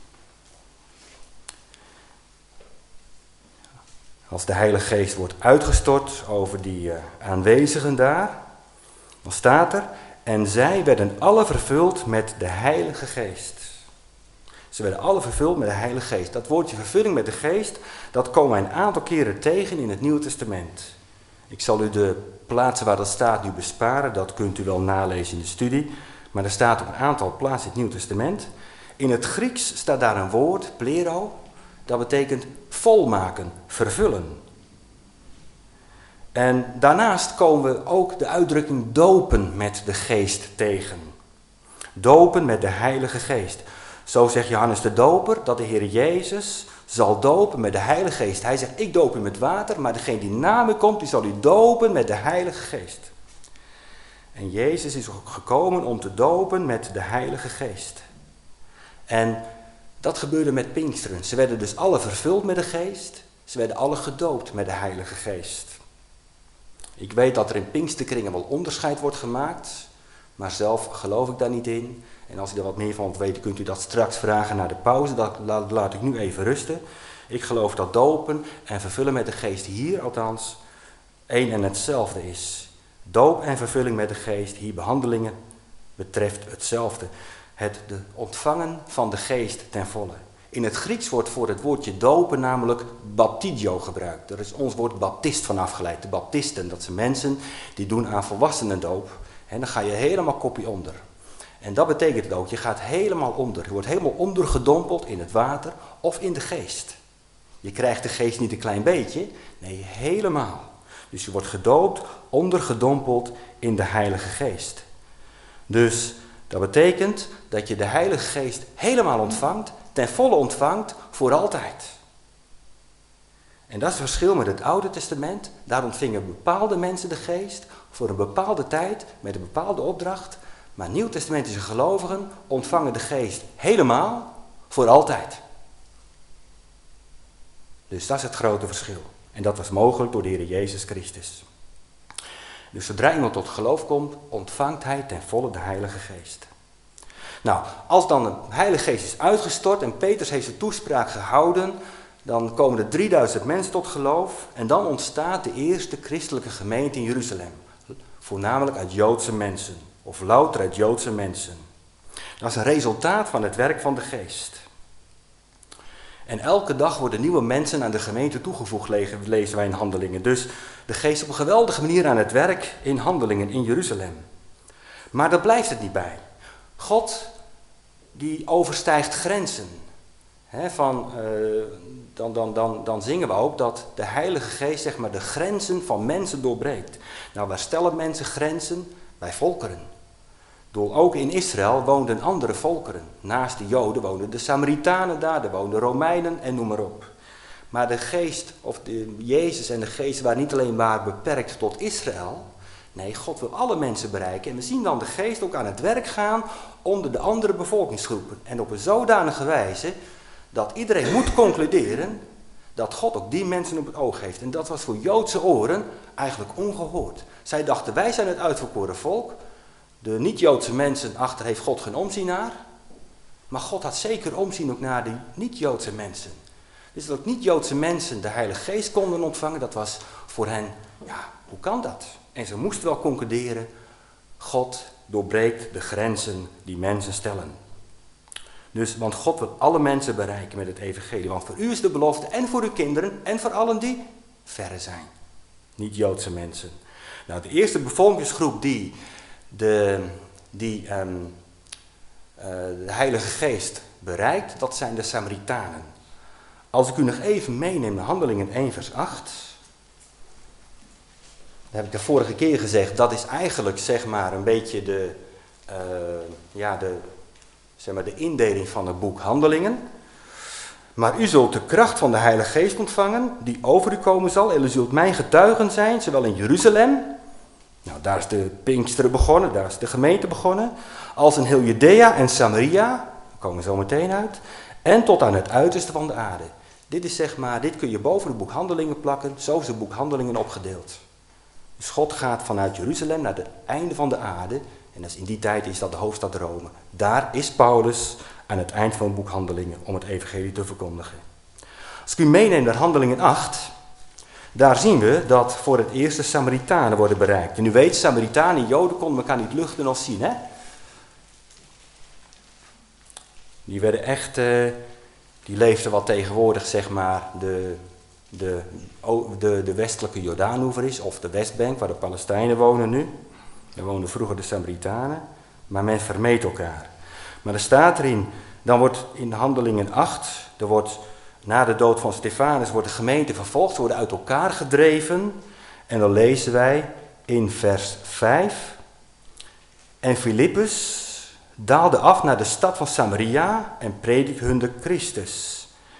Als de Heilige Geest wordt uitgestort over die aanwezigen daar, dan staat er, en zij werden alle vervuld met de Heilige Geest. Ze werden alle vervuld met de Heilige Geest. Dat woordje vervulling met de Geest, dat komen we een aantal keren tegen in het Nieuwe Testament. Ik zal u de plaatsen waar dat staat nu besparen, dat kunt u wel nalezen in de studie. Maar er staat op een aantal plaatsen in het Nieuwe Testament. In het Grieks staat daar een woord, plero, dat betekent volmaken, vervullen. En daarnaast komen we ook de uitdrukking dopen met de Geest tegen. Dopen met de Heilige Geest. Zo zegt Johannes de Doper dat de Heer Jezus zal dopen met de Heilige Geest. Hij zegt, ik doop u met water, maar degene die na me komt, die zal u dopen met de Heilige Geest. En Jezus is ook gekomen om te dopen met de Heilige Geest. En dat gebeurde met Pinksteren. Ze werden dus alle vervuld met de Geest. Ze werden alle gedoopt met de Heilige Geest. Ik weet dat er in Pinksterkringen wel onderscheid wordt gemaakt, maar zelf geloof ik daar niet in. En als u er wat meer van wilt weten, kunt u dat straks vragen na de pauze. Dat laat ik nu even rusten. Ik geloof dat dopen en vervullen met de Geest hier althans één en hetzelfde is. Doop en vervulling met de Geest, hier behandelingen, betreft hetzelfde. De ontvangen van de Geest ten volle. In het Grieks wordt voor het woordje dopen namelijk baptidio gebruikt. Er is ons woord baptist van afgeleid. De baptisten, dat zijn mensen die doen aan volwassenendoop. En dan ga je helemaal kopje onder. En dat betekent ook, je gaat helemaal onder. Je wordt helemaal ondergedompeld in het water of in de Geest. Je krijgt de Geest niet een klein beetje, nee helemaal. Dus je wordt gedoopt, ondergedompeld in de Heilige Geest. Dus dat betekent dat je de Heilige Geest helemaal ontvangt, ten volle ontvangt, voor altijd. En dat is het verschil met het Oude Testament. Daar ontvingen bepaalde mensen de Geest voor een bepaalde tijd, met een bepaalde opdracht. Maar Nieuwtestamentische gelovigen ontvangen de Geest helemaal, voor altijd. Dus dat is het grote verschil. En dat was mogelijk door de Heer Jezus Christus. Dus zodra iemand tot geloof komt, ontvangt hij ten volle de Heilige Geest. Nou, als dan de Heilige Geest is uitgestort en Petrus heeft zijn toespraak gehouden, dan komen er 3000 mensen tot geloof en dan ontstaat de eerste christelijke gemeente in Jeruzalem. Voornamelijk uit Joodse mensen, of louter uit Joodse mensen. Dat is een resultaat van het werk van de geest. En elke dag worden nieuwe mensen aan de gemeente toegevoegd, lezen wij in Handelingen. Dus de geest op een geweldige manier aan het werk in Handelingen in Jeruzalem. Maar daar blijft het niet bij. God die overstijgt grenzen. Dan zingen we ook dat de Heilige Geest zeg maar de grenzen van mensen doorbreekt. Nou, waar stellen mensen grenzen? Bij volkeren. Ook in Israël woonden andere volkeren. Naast de Joden woonden de Samaritanen daar, er woonden Romeinen en noem maar op. Maar de geest, of Jezus en de geest waren niet alleen maar beperkt tot Israël. Nee, God wil alle mensen bereiken. En we zien dan de geest ook aan het werk gaan onder de andere bevolkingsgroepen. En op een zodanige wijze dat iedereen moet concluderen dat God ook die mensen op het oog heeft. En dat was voor Joodse oren eigenlijk ongehoord. Zij dachten, wij zijn het uitverkoren volk. De niet-Joodse mensen achter heeft God geen omzien naar. Maar God had zeker omzien ook naar de niet-Joodse mensen. Dus dat niet-Joodse mensen de Heilige Geest konden ontvangen, dat was voor hen, ja, hoe kan dat? En ze moesten wel concluderen, God doorbreekt de grenzen die mensen stellen. Dus, want God wil alle mensen bereiken met het evangelie. Want voor u is de belofte en voor uw kinderen en voor allen die verre zijn. Niet-Joodse mensen. Nou, de eerste bevolkingsgroep die de Heilige Geest bereikt, dat zijn de Samaritanen. Als ik u nog even meeneem naar Handelingen 1 vers 8. Dat heb ik de vorige keer gezegd, dat is eigenlijk zeg maar een beetje de indeling van het boek Handelingen. Maar u zult de kracht van de Heilige Geest ontvangen, die over u komen zal. En u zult mijn getuigen zijn, zowel in Jeruzalem, nou daar is de Pinksteren begonnen, daar is de gemeente begonnen, als in heel Judea en Samaria, daar komen we zo meteen uit, en tot aan het uiterste van de aarde. Dit is zeg maar, dit kun je boven het boek Handelingen plakken, zo is het boek Handelingen opgedeeld. Dus God gaat vanuit Jeruzalem naar het einde van de aarde. En in die tijd is dat de hoofdstad Rome. Daar is Paulus aan het eind van het boek Handelingen om het evangelie te verkondigen. Als ik u meeneem naar Handelingen 8, daar zien we dat voor het eerst de Samaritanen worden bereikt. En u weet, Samaritanen en Joden konden elkaar niet luchten of zien, hè? Die werden echt, die leefden wat tegenwoordig zeg maar de westelijke Jordaanoever is, of de Westbank, waar de Palestijnen wonen nu. Daar woonden vroeger de Samaritanen, maar men vermeed elkaar. Maar er staat erin, dan wordt in Handelingen 8, na de dood van Stefanus wordt de gemeente vervolgd, ze worden uit elkaar gedreven. En dan lezen wij in vers 5, en Filippus daalde af naar de stad van Samaria en predikte hun de Christus.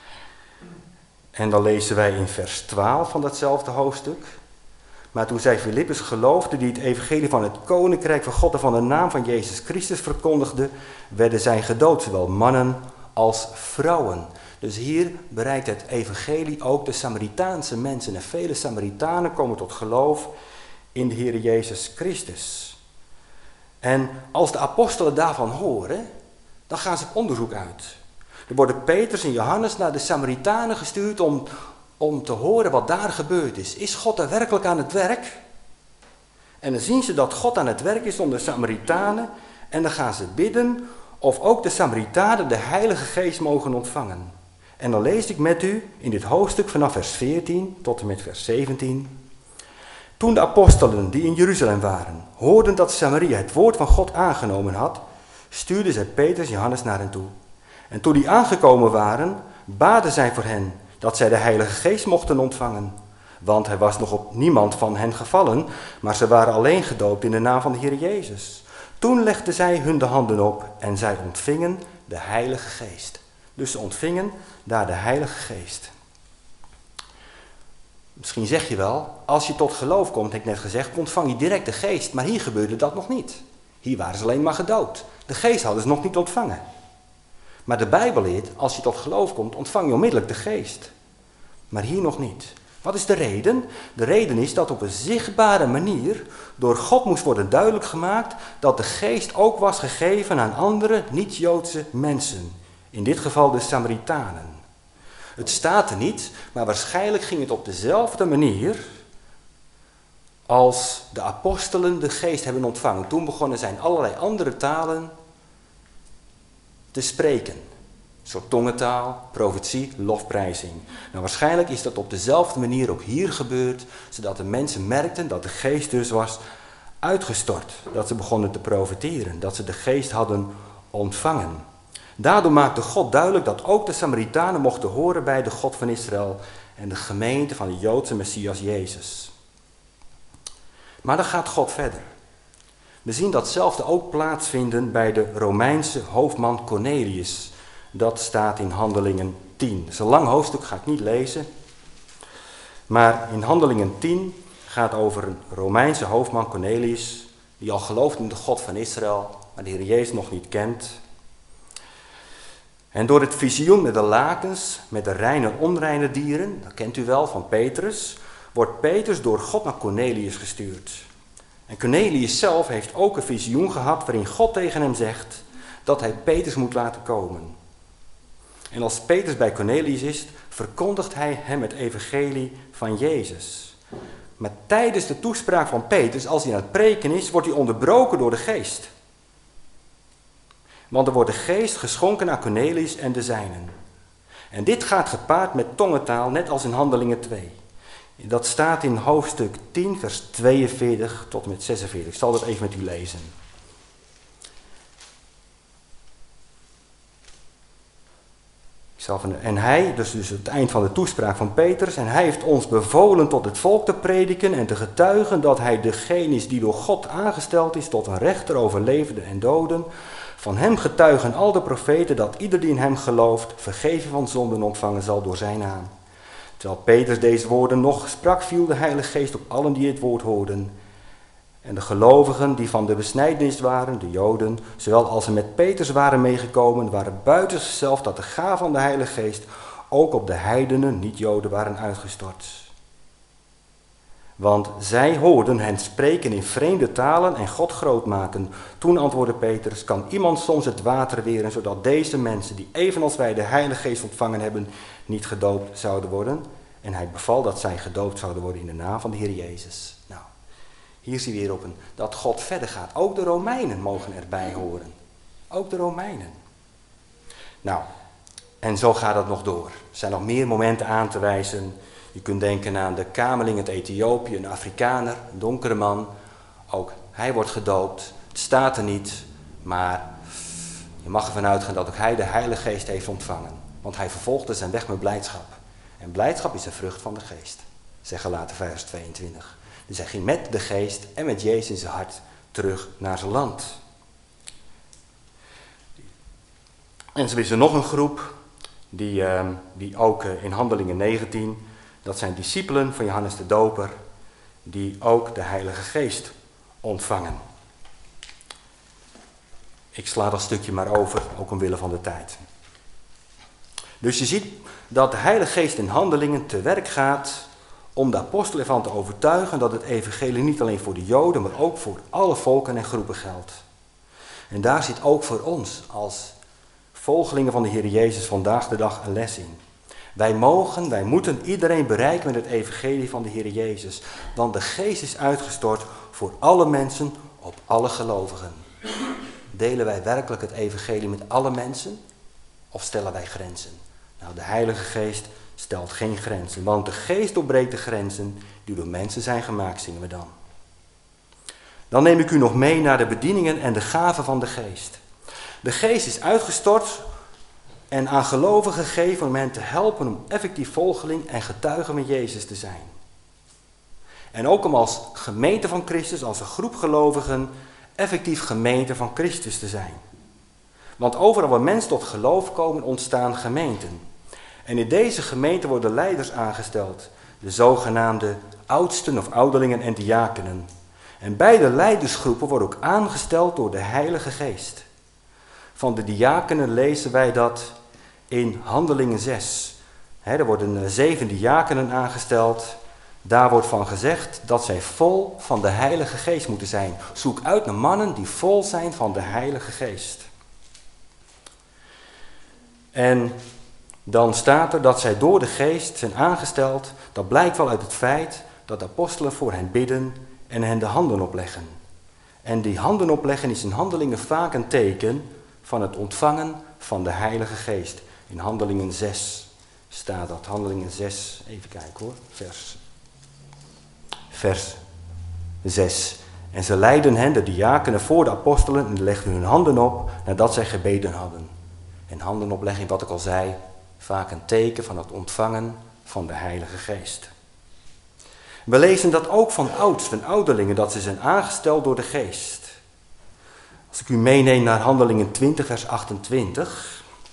En dan lezen wij in vers 12 van datzelfde hoofdstuk. Maar toen zij Filippus geloofde, die het evangelie van het koninkrijk van God en van de naam van Jezus Christus verkondigde, werden zij gedood, zowel mannen als vrouwen. Dus hier bereikt het evangelie ook de Samaritaanse mensen. En vele Samaritanen komen tot geloof in de Heer Jezus Christus. En als de apostelen daarvan horen, dan gaan ze op onderzoek uit. Er worden Petrus en Johannes naar de Samaritanen gestuurd om te horen wat daar gebeurd is. Is God daar werkelijk aan het werk? En dan zien ze dat God aan het werk is onder de Samaritanen. En dan gaan ze bidden of ook de Samaritanen de Heilige Geest mogen ontvangen. En dan lees ik met u in dit hoofdstuk vanaf vers 14 tot en met vers 17. Toen de apostelen die in Jeruzalem waren, hoorden dat Samaria het woord van God aangenomen had, stuurden zij Petrus en Johannes naar hen toe. En toen die aangekomen waren, baden zij voor hen, dat zij de Heilige Geest mochten ontvangen. Want hij was nog op niemand van hen gevallen, maar ze waren alleen gedoopt in de naam van de Heer Jezus. Toen legden zij hun de handen op en zij ontvingen de Heilige Geest. Dus ze ontvingen daar de Heilige Geest. Misschien zeg je wel, als je tot geloof komt, heb ik net gezegd, ontvang je direct de Geest. Maar hier gebeurde dat nog niet. Hier waren ze alleen maar gedoopt. De Geest hadden ze nog niet ontvangen. Maar de Bijbel leert, als je tot geloof komt, ontvang je onmiddellijk de Geest. Maar hier nog niet. Wat is de reden? De reden is dat op een zichtbare manier door God moest worden duidelijk gemaakt dat de Geest ook was gegeven aan andere niet-Joodse mensen. In dit geval de Samaritanen. Het staat er niet, maar waarschijnlijk ging het op dezelfde manier als de apostelen de geest hebben ontvangen. Toen begonnen zijn allerlei andere talen te spreken. Een soort tongentaal, profetie, lofprijzing. Nou, waarschijnlijk is dat op dezelfde manier ook hier gebeurd, zodat de mensen merkten dat de geest dus was uitgestort. Dat ze begonnen te profeteren, dat ze de geest hadden ontvangen. Daardoor maakte God duidelijk dat ook de Samaritanen mochten horen bij de God van Israël en de gemeente van de Joodse Messias Jezus. Maar dan gaat God verder. We zien datzelfde ook plaatsvinden bij de Romeinse hoofdman Cornelius. Dat staat in Handelingen 10. Dat is een lang hoofdstuk, ga ik niet lezen. Maar in Handelingen 10 gaat over een Romeinse hoofdman Cornelius, die al gelooft in de God van Israël, maar de Heer Jezus nog niet kent. En door het visioen met de lakens, met de reine en onreine dieren, dat kent u wel van Petrus, wordt Petrus door God naar Cornelius gestuurd. En Cornelius zelf heeft ook een visioen gehad waarin God tegen hem zegt dat hij Petrus moet laten komen. En als Petrus bij Cornelius is, verkondigt hij hem het evangelie van Jezus. Maar tijdens de toespraak van Petrus, als hij aan het preken is, wordt hij onderbroken door de geest. Want er wordt de geest geschonken aan Cornelius en de zijnen. En dit gaat gepaard met tongentaal, net als in Handelingen 2. Dat staat in hoofdstuk 10, vers 42 tot en met 46. Ik zal dat even met u lezen. En hij, dus het eind van de toespraak van Petrus, en hij heeft ons bevolen tot het volk te prediken en te getuigen dat hij degene is die door God aangesteld is tot een rechter over levenden en doden. Van hem getuigen al de profeten dat ieder die in hem gelooft vergeving van zonden ontvangen zal door zijn naam. Terwijl Petrus deze woorden nog sprak, viel de Heilige Geest op allen die het woord hoorden. En de gelovigen die van de besnijdenis waren, de Joden, zowel als ze met Petrus waren meegekomen, waren buiten zichzelf dat de gaven van de Heilige Geest ook op de heidenen, niet-Joden, waren uitgestort. Want zij hoorden hen spreken in vreemde talen en God groot maken. Toen antwoordde Petrus, kan iemand soms het water weren, zodat deze mensen, die evenals wij de Heilige Geest ontvangen hebben, niet gedoopt zouden worden? En hij beval dat zij gedoopt zouden worden in de naam van de Heer Jezus. Nou, hier zie je weer op dat God verder gaat. Ook de Romeinen mogen erbij horen. Ook de Romeinen. Nou, en zo gaat het nog door. Er zijn nog meer momenten aan te wijzen. Je kunt denken aan de kamerling uit Ethiopië, een Afrikaner, een donkere man. Ook hij wordt gedoopt. Het staat er niet, maar je mag ervan uitgaan dat ook hij de Heilige Geest heeft ontvangen. Want hij vervolgde zijn weg met blijdschap. En blijdschap is een vrucht van de geest, zegt Galaten vers 22. Dus hij ging met de geest en met Jezus in zijn hart terug naar zijn land. En zo is er nog een groep, die ook in Handelingen 19, dat zijn discipelen van Johannes de Doper, die ook de Heilige Geest ontvangen. Ik sla dat stukje maar over, ook omwille van de tijd. Dus je ziet dat de Heilige Geest in Handelingen te werk gaat om de apostelen ervan te overtuigen dat het evangelie niet alleen voor de Joden, maar ook voor alle volken en groepen geldt. En daar zit ook voor ons als volgelingen van de Heer Jezus vandaag de dag een les in. Wij moeten iedereen bereiken met het evangelie van de Heer Jezus. Want de geest is uitgestort voor alle mensen, op alle gelovigen. Delen wij werkelijk het evangelie met alle mensen? Of stellen wij grenzen? Nou, de Heilige Geest stelt geen grenzen. Want de geest doorbreekt de grenzen die door mensen zijn gemaakt, zingen we dan. Dan neem ik u nog mee naar de bedieningen en de gaven van de geest. De geest is uitgestort en aan gelovigen gegeven om hen te helpen om effectief volgeling en getuige van Jezus te zijn. En ook om als gemeente van Christus, als een groep gelovigen, effectief gemeente van Christus te zijn. Want overal waar mensen tot geloof komen, ontstaan gemeenten. En in deze gemeente worden leiders aangesteld, de zogenaamde oudsten of ouderlingen en diakenen. En beide leidersgroepen worden ook aangesteld door de Heilige Geest. Van de diakenen lezen wij dat in Handelingen 6. Er worden 7 diakenen aangesteld. Daar wordt van gezegd dat zij vol van de Heilige Geest moeten zijn. Zoek uit naar mannen die vol zijn van de Heilige Geest. En dan staat er dat zij door de Geest zijn aangesteld. Dat blijkt wel uit het feit dat de apostelen voor hen bidden en hen de handen opleggen. En die handen opleggen is in Handelingen vaak een teken van het ontvangen van de Heilige Geest. In Handelingen 6 staat dat. Handelingen 6, even kijken hoor, vers 6. En ze leidden hen, de diakenen, voor de apostelen en legden hun handen op nadat zij gebeden hadden. En handen oplegging, wat ik al zei, vaak een teken van het ontvangen van de Heilige Geest. We lezen dat ook van oudsten, ouderlingen, dat ze zijn aangesteld door de Geest. Als ik u meeneem naar Handelingen 20, vers 28.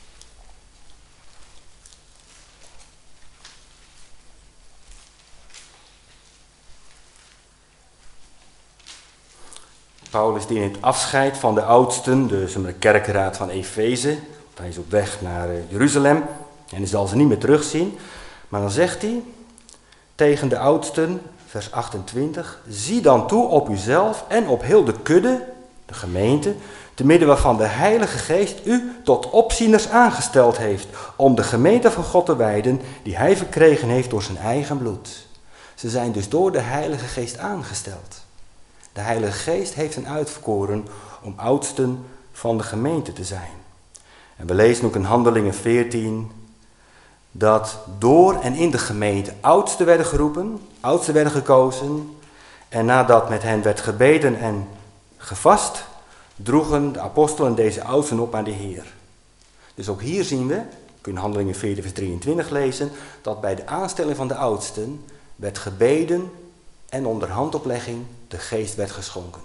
Paulus die neemt afscheid van de oudsten, de kerkraad van Efeze. Hij is op weg naar Jeruzalem en hij zal ze niet meer terugzien. Maar dan zegt hij tegen de oudsten, vers 28, zie dan toe op uzelf en op heel de kudde, de gemeente, te midden waarvan de Heilige Geest u tot opzieners aangesteld heeft, om de gemeente van God te wijden, die hij verkregen heeft door zijn eigen bloed. Ze zijn dus door de Heilige Geest aangesteld. De Heilige Geest heeft hen uitverkoren om oudsten van de gemeente te zijn. En we lezen ook in Handelingen 14 dat door en in de gemeente oudsten werden geroepen, oudsten werden gekozen. En nadat met hen werd gebeden en gevast, droegen de apostelen deze oudsten op aan de Heer. Dus ook hier zien we, kun je Handelingen 14 vers 23 lezen, dat bij de aanstelling van de oudsten werd gebeden en onder handoplegging de Geest werd geschonken.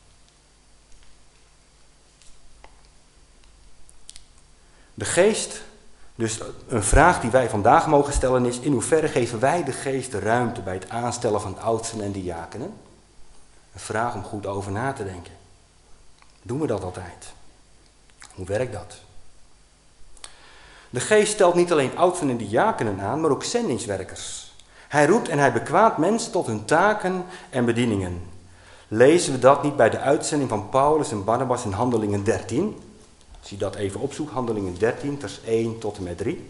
De Geest, dus een vraag die wij vandaag mogen stellen is, in hoeverre geven wij de Geest de ruimte bij het aanstellen van oudsten en diakenen? Een vraag om goed over na te denken. Doen we dat altijd? Hoe werkt dat? De Geest stelt niet alleen oudsten en diakenen aan, maar ook zendingswerkers. Hij roept en hij bekwaamt mensen tot hun taken en bedieningen. Lezen we dat niet bij de uitzending van Paulus en Barnabas in Handelingen 13? Als je dat even opzoekt, Handelingen 13, vers 1 tot en met 3.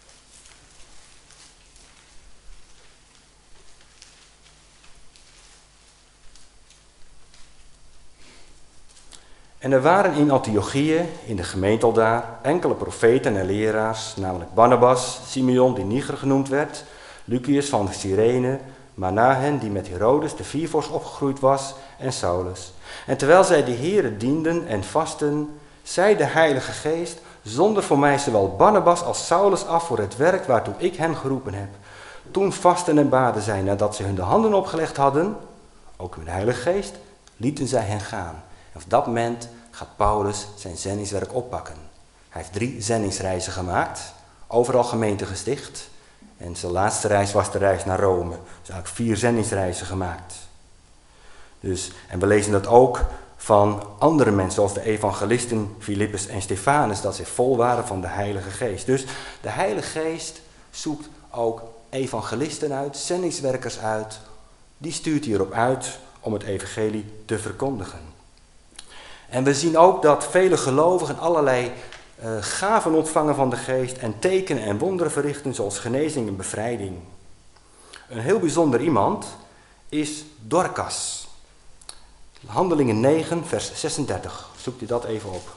En er waren in Antiochië, in de gemeente al daar, enkele profeten en leraars, namelijk Barnabas, Simeon, die Niger genoemd werd, Lucius van Cyrene, Manahen, die met Herodes de viervorst opgegroeid was, en Saulus. En terwijl zij de Here dienden en vasten, zei de Heilige Geest, zonder voor mij zowel Barnabas als Saulus af voor het werk waartoe ik hen geroepen heb. Toen vasten en baden zij, nadat ze hun de handen opgelegd hadden, ook met de Heilige Geest, lieten zij hen gaan. En op dat moment gaat Paulus zijn zendingswerk oppakken. Hij heeft 3 zendingsreizen gemaakt, overal gemeenten gesticht. En zijn laatste reis was de reis naar Rome. Dus eigenlijk 4 zendingsreizen gemaakt. Dus, en we lezen dat ook van andere mensen, zoals de evangelisten Filippus en Stefanus, dat ze vol waren van de Heilige Geest. Dus de Heilige Geest zoekt ook evangelisten uit, zendingswerkers uit. Die stuurt hierop uit om het evangelie te verkondigen. En we zien ook dat vele gelovigen allerlei gaven ontvangen van de Geest en tekenen en wonderen verrichten, zoals genezing en bevrijding. Een heel bijzonder iemand is Dorcas. Handelingen 9, vers 36. Zoekt u dat even op.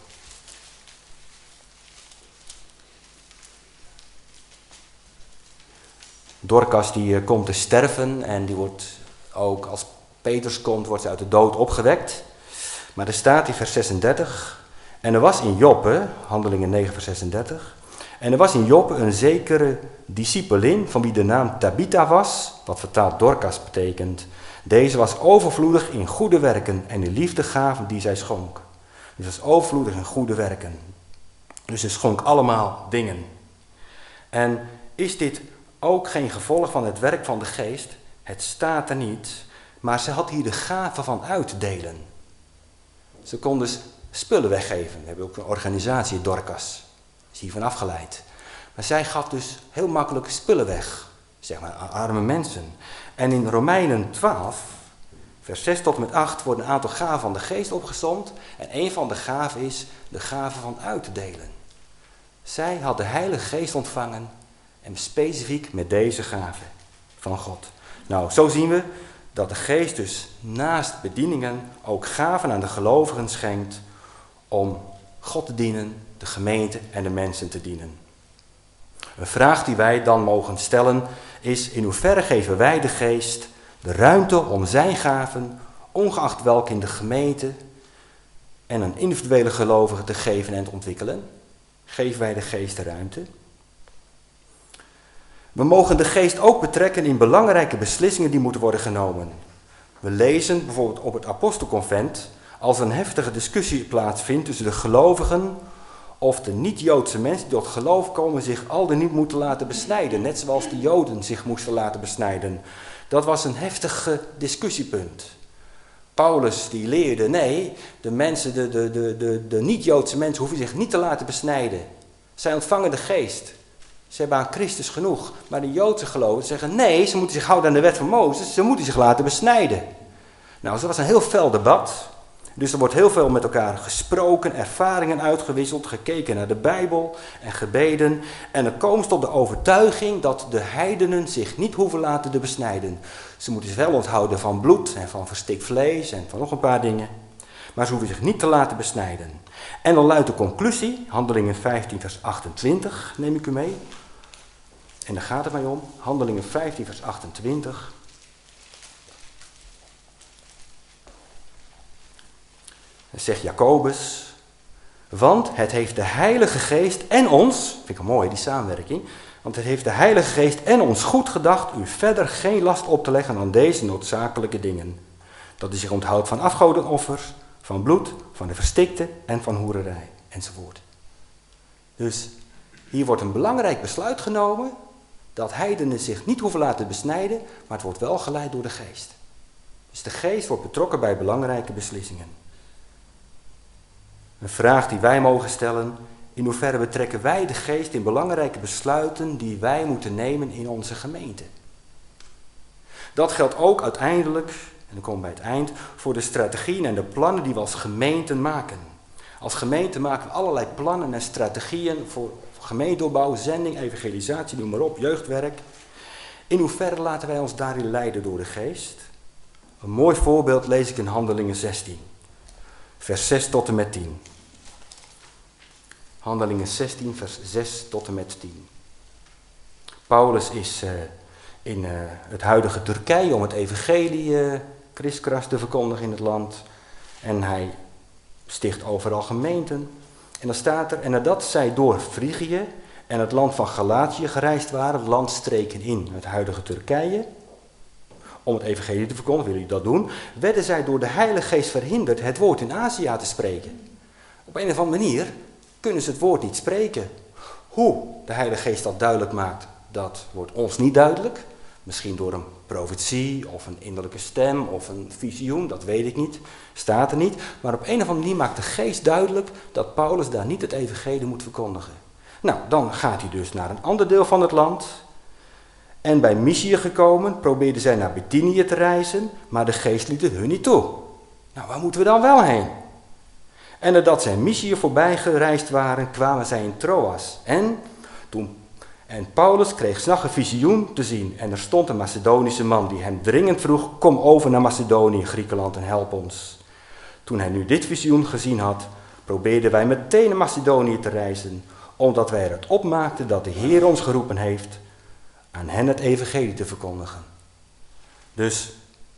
Dorcas die komt te sterven en die wordt ook, als Petrus komt, wordt ze uit de dood opgewekt. Maar er staat in vers 36... En er was in Joppe, Handelingen 9 vers 36, en er was in Joppe een zekere discipelin van wie de naam Tabitha was, wat vertaald Dorcas betekent. Deze was overvloedig in goede werken en in liefdegaven die zij schonk. Dus was overvloedig in goede werken. Dus ze schonk allemaal dingen. En is dit ook geen gevolg van het werk van de Geest? Het staat er niet, maar ze had hier de gave van uitdelen. Ze kon dus spullen weggeven. We hebben ook een organisatie, Dorcas. Is hiervan afgeleid. Maar zij gaf dus heel makkelijk spullen weg. Zeg maar aan arme mensen. En in Romeinen 12, vers 6 tot en met 8, worden een aantal gaven van de Geest opgesomd. En een van de gaven is de gave van uit te delen. Zij had de Heilige Geest ontvangen. En specifiek met deze gave van God. Nou, zo zien we dat de geest dus naast bedieningen ook gaven aan de gelovigen schenkt om God te dienen, de gemeente en de mensen te dienen. Een vraag die wij dan mogen stellen is: in hoeverre geven wij de geest de ruimte om zijn gaven, ongeacht welke in de gemeente en een individuele gelovige te geven en te ontwikkelen? Geven wij de geest de ruimte? We mogen de geest ook betrekken in belangrijke beslissingen die moeten worden genomen. We lezen bijvoorbeeld op het apostelconvent, als er een heftige discussie plaatsvindt tussen de gelovigen of de niet-Joodse mensen die tot geloof komen zich al dan niet moeten laten besnijden, net zoals de Joden zich moesten laten besnijden. Dat was een heftig discussiepunt. Paulus die leerde, nee, de mensen, de niet-Joodse mensen hoeven zich niet te laten besnijden. Zij ontvangen de geest. Ze hebben aan Christus genoeg. Maar de Joodse gelovigen zeggen, nee, ze moeten zich houden aan de wet van Mozes. Ze moeten zich laten besnijden. Nou, dat was een heel fel debat. Dus er wordt heel veel met elkaar gesproken, ervaringen uitgewisseld, gekeken naar de Bijbel en gebeden. En dan komen ze tot de overtuiging dat de heidenen zich niet hoeven laten te besnijden. Ze moeten zich wel onthouden van bloed en van verstikt vlees en van nog een paar dingen. Maar ze hoeven zich niet te laten besnijden. En dan luidt de conclusie, Handelingen 15 vers 28, neem ik u mee. En daar gaat het mij om, Handelingen 15 vers 28. Dan zegt Jacobus, want het heeft de Heilige Geest en ons, vind ik wel mooi die samenwerking, want het heeft de Heilige Geest en ons goed gedacht u verder geen last op te leggen aan deze noodzakelijke dingen. Dat u zich onthoudt van afgodenoffers, van bloed, van de verstikte en van hoererij, enzovoort. Dus hier wordt een belangrijk besluit genomen, dat heidenen zich niet hoeven laten besnijden, maar het wordt wel geleid door de Geest. Dus de Geest wordt betrokken bij belangrijke beslissingen. Een vraag die wij mogen stellen, in hoeverre betrekken wij de Geest in belangrijke besluiten die wij moeten nemen in onze gemeente. Dat geldt ook uiteindelijk, en dan komen we bij het eind, voor de strategieën en de plannen die we als gemeenten maken. Als gemeente maken we allerlei plannen en strategieën voor gemeenteopbouw, zending, evangelisatie, noem maar op, jeugdwerk. In hoeverre laten wij ons daarin leiden door de Geest? Een mooi voorbeeld lees ik in Handelingen 16, vers 6 tot en met 10. Handelingen 16, vers 6 tot en met 10. Paulus is in het huidige Turkije om het evangelie kriskras te verkondigen in het land. En hij sticht overal gemeenten. En dan staat er, en nadat zij door Frigië en het land van Galatië gereisd waren, landstreken in het huidige Turkije, om het evangelie te verkondigen, willen jullie dat doen, werden zij door de Heilige Geest verhinderd het woord in Azië te spreken. Op een of andere manier kunnen ze het woord niet spreken. Hoe de Heilige Geest dat duidelijk maakt, dat wordt ons niet duidelijk. Misschien door een profetie of een innerlijke stem of een visioen, dat weet ik niet, staat er niet. Maar op een of andere manier maakt de Geest duidelijk dat Paulus daar niet het evangelie moet verkondigen. Nou, dan gaat hij dus naar een ander deel van het land. En bij Mysië gekomen, probeerden zij naar Bithynië te reizen, maar de Geest liet het hun niet toe. Nou, waar moeten we dan wel heen? En nadat zij Mysië voorbij gereisd waren, kwamen zij in Troas. En Paulus kreeg 's nachts een visioen te zien. En er stond een Macedonische man die hem dringend vroeg, kom over naar Macedonië, Griekenland en help ons. Toen hij nu dit visioen gezien had, probeerden wij meteen naar Macedonië te reizen, omdat wij eruit opmaakten dat de Heer ons geroepen heeft aan hen het evangelie te verkondigen. Dus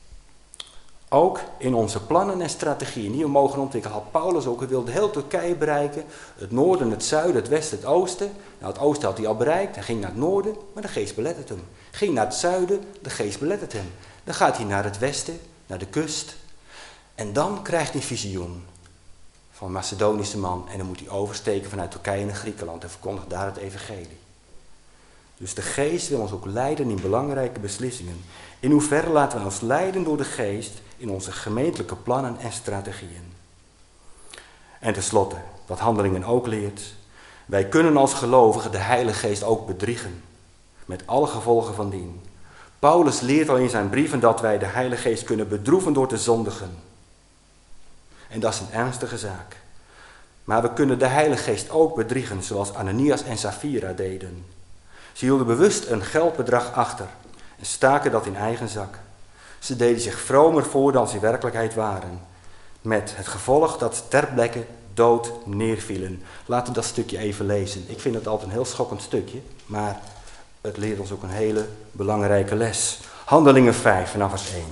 ook in onze plannen en strategieën die we mogen ontwikkelen, had Paulus ook, hij wilde heel Turkije bereiken, het noorden, het zuiden, het westen, het oosten. Nou, het oosten had hij al bereikt, hij ging naar het noorden, maar de Geest belettert hem. Ging naar het zuiden, de Geest belettert hem. Dan gaat hij naar het westen, naar de kust. En dan krijgt hij een visioen van een Macedonische man en dan moet hij oversteken vanuit Turkije naar Griekenland en verkondigt daar het evangelie. Dus de Geest wil ons ook leiden in belangrijke beslissingen. In hoeverre laten we ons leiden door de Geest in onze gemeentelijke plannen en strategieën. En tenslotte, wat Handelingen ook leert, wij kunnen als gelovigen de Heilige Geest ook bedriegen, met alle gevolgen van dien. Paulus leert al in zijn brieven dat wij de Heilige Geest kunnen bedroeven door te zondigen. En dat is een ernstige zaak. Maar we kunnen de Heilige Geest ook bedriegen, zoals Ananias en Safira deden. Ze hielden bewust een geldbedrag achter en staken dat in eigen zak. Ze deden zich vromer voor dan ze in werkelijkheid waren. Met het gevolg dat ze ter plekke dood neervielen. Laten we dat stukje even lezen. Ik vind het altijd een heel schokkend stukje, maar het leert ons ook een hele belangrijke les. Handelingen 5 vanaf vers 1.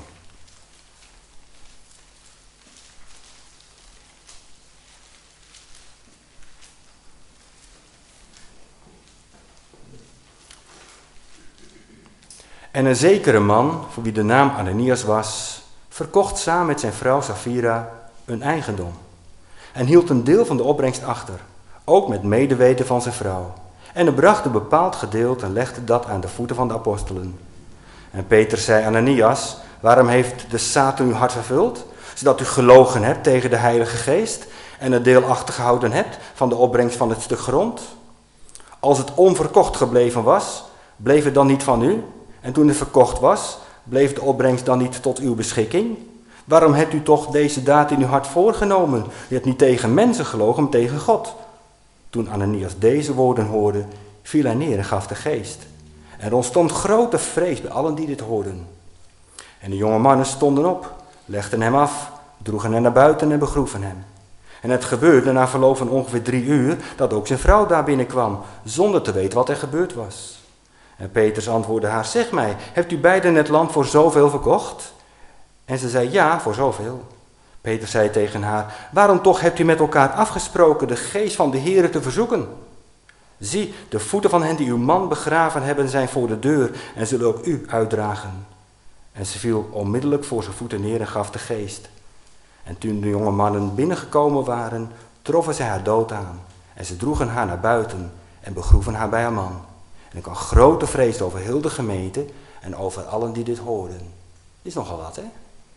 En een zekere man, voor wie de naam Ananias was, verkocht samen met zijn vrouw Safira een eigendom. En hield een deel van de opbrengst achter, ook met medeweten van zijn vrouw. En hij bracht een bepaald gedeelte en legde dat aan de voeten van de apostelen. En Peter zei, Ananias, waarom heeft de Satan uw hart vervuld? Zodat u gelogen hebt tegen de Heilige Geest en een deel achtergehouden hebt van de opbrengst van het stuk grond. Als het onverkocht gebleven was, bleef het dan niet van u? En toen het verkocht was, bleef de opbrengst dan niet tot uw beschikking? Waarom hebt u toch deze daad in uw hart voorgenomen? U hebt niet tegen mensen gelogen, maar tegen God. Toen Ananias deze woorden hoorde, viel hij neer en gaf de geest. Er ontstond grote vrees bij allen die dit hoorden. En de jonge mannen stonden op, legden hem af, droegen hem naar buiten en begroeven hem. En het gebeurde na verloop van ongeveer 3 uur, dat ook zijn vrouw daar binnenkwam, zonder te weten wat er gebeurd was. En Petrus antwoordde haar, zeg mij, hebt u beiden het land voor zoveel verkocht? En ze zei, ja, voor zoveel. Petrus zei tegen haar, waarom toch hebt u met elkaar afgesproken de geest van de Heere te verzoeken? Zie, de voeten van hen die uw man begraven hebben zijn voor de deur en zullen ook u uitdragen. En ze viel onmiddellijk voor zijn voeten neer en gaf de geest. En toen de jonge mannen binnengekomen waren, troffen zij haar dood aan. En ze droegen haar naar buiten en begroeven haar bij haar man. En er kwam grote vrees over heel de gemeente en over allen die dit hoorden. Dit is nogal wat, hè?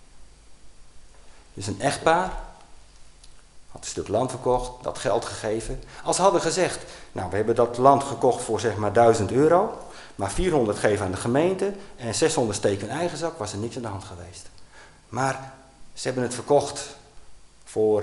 Dus een echtpaar had een stuk land verkocht, dat geld gegeven. Als ze hadden gezegd, nou we hebben dat land gekocht voor zeg maar €1000, maar 400 geven aan de gemeente en 600 steken in eigen zak, was er niks aan de hand geweest. Maar ze hebben het verkocht voor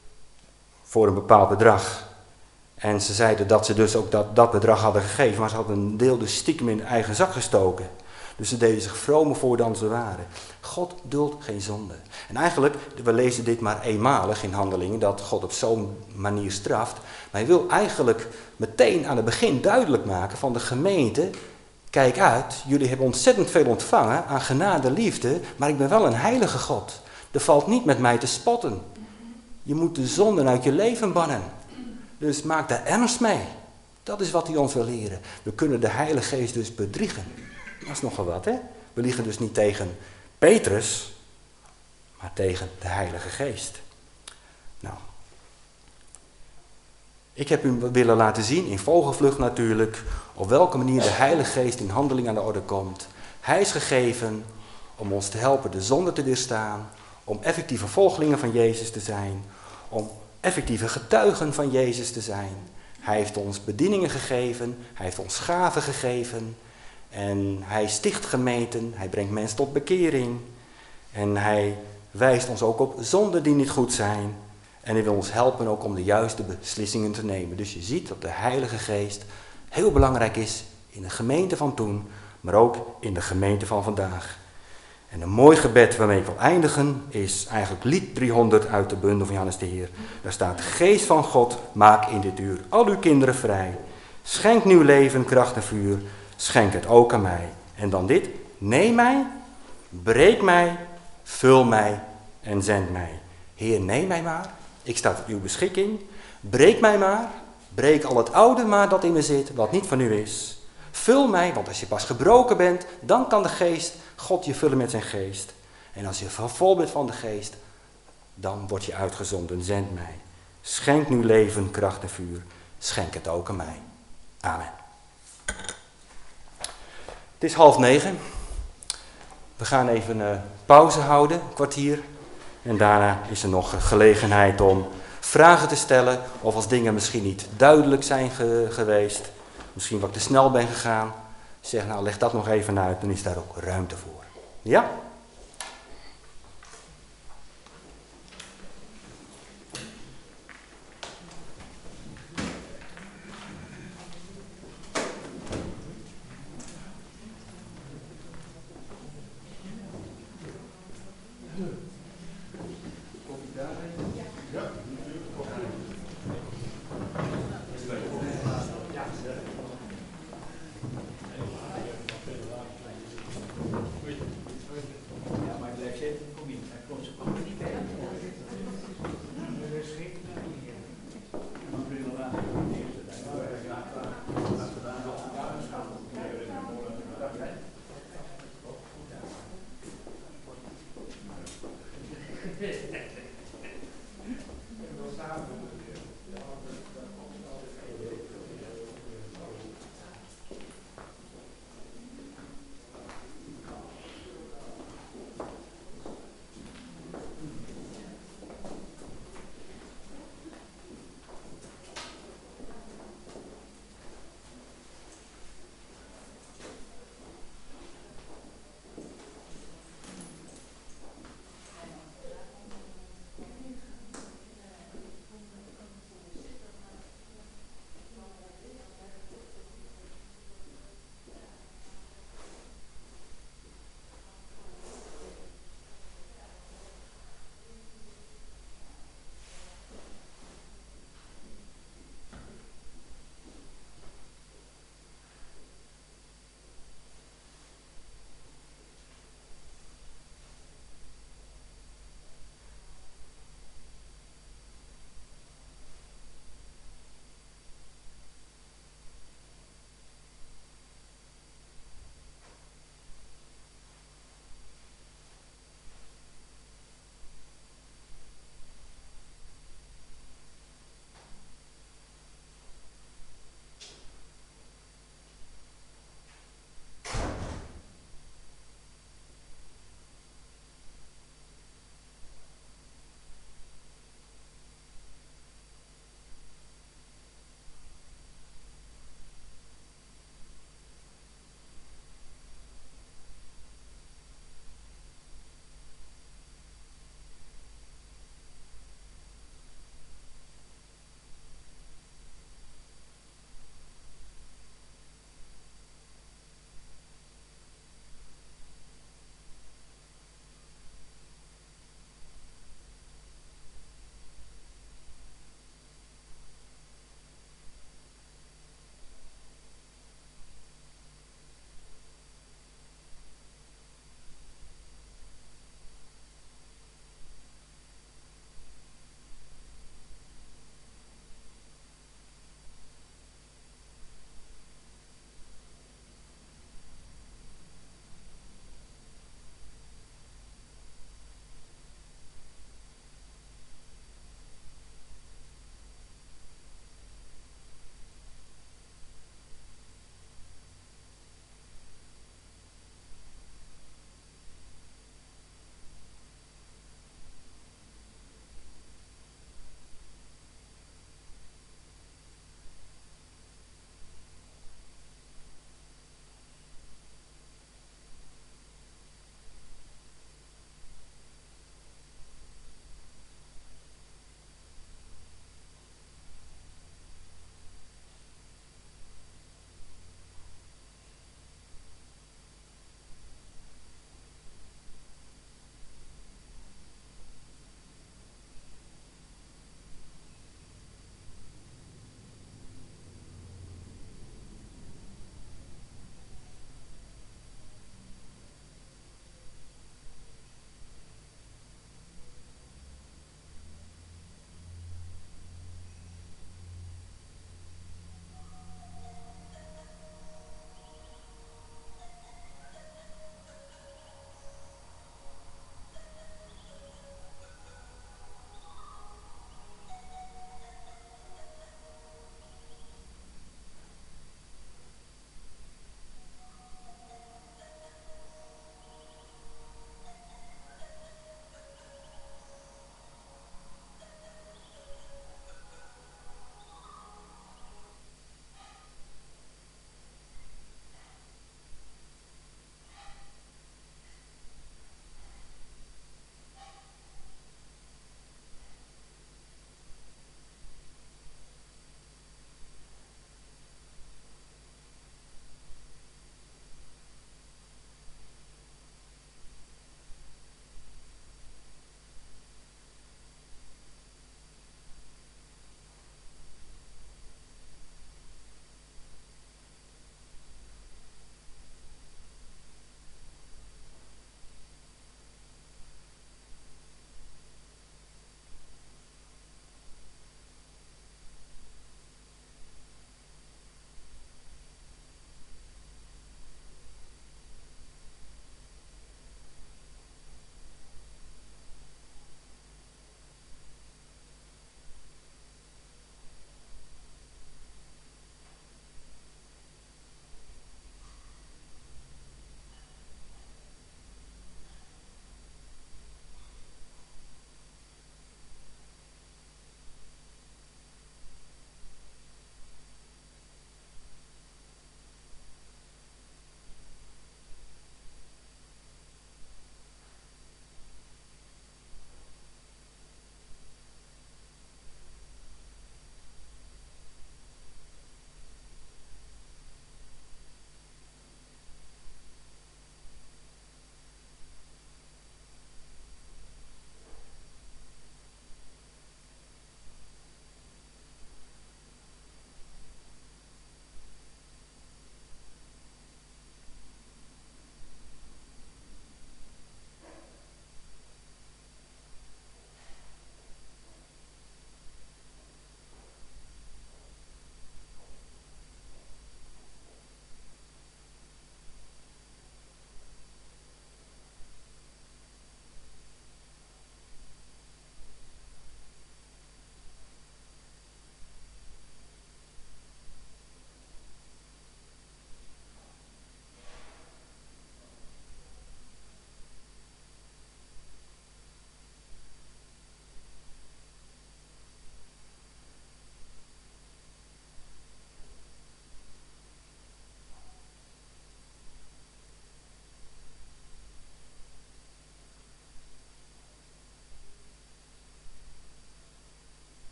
een bepaald bedrag. En ze zeiden dat ze dus ook dat bedrag hadden gegeven, maar ze hadden een deel dus stiekem in eigen zak gestoken. Dus ze deden zich vromer voor dan ze waren. God duldt geen zonde. En eigenlijk, we lezen dit maar eenmalig in Handelingen, dat God op zo'n manier straft. Maar hij wil eigenlijk meteen aan het begin duidelijk maken van de gemeente, kijk uit, jullie hebben ontzettend veel ontvangen aan genade, liefde, maar ik ben wel een heilige God. Er valt niet met mij te spotten. Je moet de zonden uit je leven bannen. Dus maak daar ernst mee. Dat is wat hij ons wil leren. We kunnen de Heilige Geest dus bedriegen. Dat is nogal wat, hè? We liegen dus niet tegen Petrus, maar tegen de Heilige Geest. Nou, ik heb u willen laten zien, in vogelvlucht natuurlijk, op welke manier de Heilige Geest in handeling aan de orde komt. Hij is gegeven om ons te helpen de zonde te weerstaan, om effectieve volgelingen van Jezus te zijn, om effectieve getuigen van Jezus te zijn. Hij heeft ons bedieningen gegeven, hij heeft ons gaven gegeven en hij sticht gemeenten, hij brengt mensen tot bekering en hij wijst ons ook op zonden die niet goed zijn en hij wil ons helpen ook om de juiste beslissingen te nemen. Dus je ziet dat de Heilige Geest heel belangrijk is in de gemeente van toen, maar ook in de gemeente van vandaag. En een mooi gebed waarmee ik wil eindigen is eigenlijk lied 300 uit de bundel van Johannes de Heer. Daar staat, Geest van God, maak in dit uur al uw kinderen vrij. Schenk nieuw leven, kracht en vuur, schenk het ook aan mij. En dan dit, neem mij, breek mij, vul mij en zend mij. Heer, neem mij maar, ik sta tot uw beschikking. Breek mij maar, breek al het oude maar dat in me zit, wat niet van u is. Vul mij, want als je pas gebroken bent, dan kan de Geest God je vullen met zijn geest. En als je vol bent van de geest, dan word je uitgezonden. Zend mij. Schenk nu leven, kracht en vuur. Schenk het ook aan mij. Amen. Het is 8:30. We gaan even pauze houden, een kwartier. En daarna is er nog gelegenheid om vragen te stellen. Of als dingen misschien niet duidelijk zijn geweest. Misschien wat ik te snel ben gegaan. Zeg, nou leg dat nog even uit, dan is daar ook ruimte voor. Ja?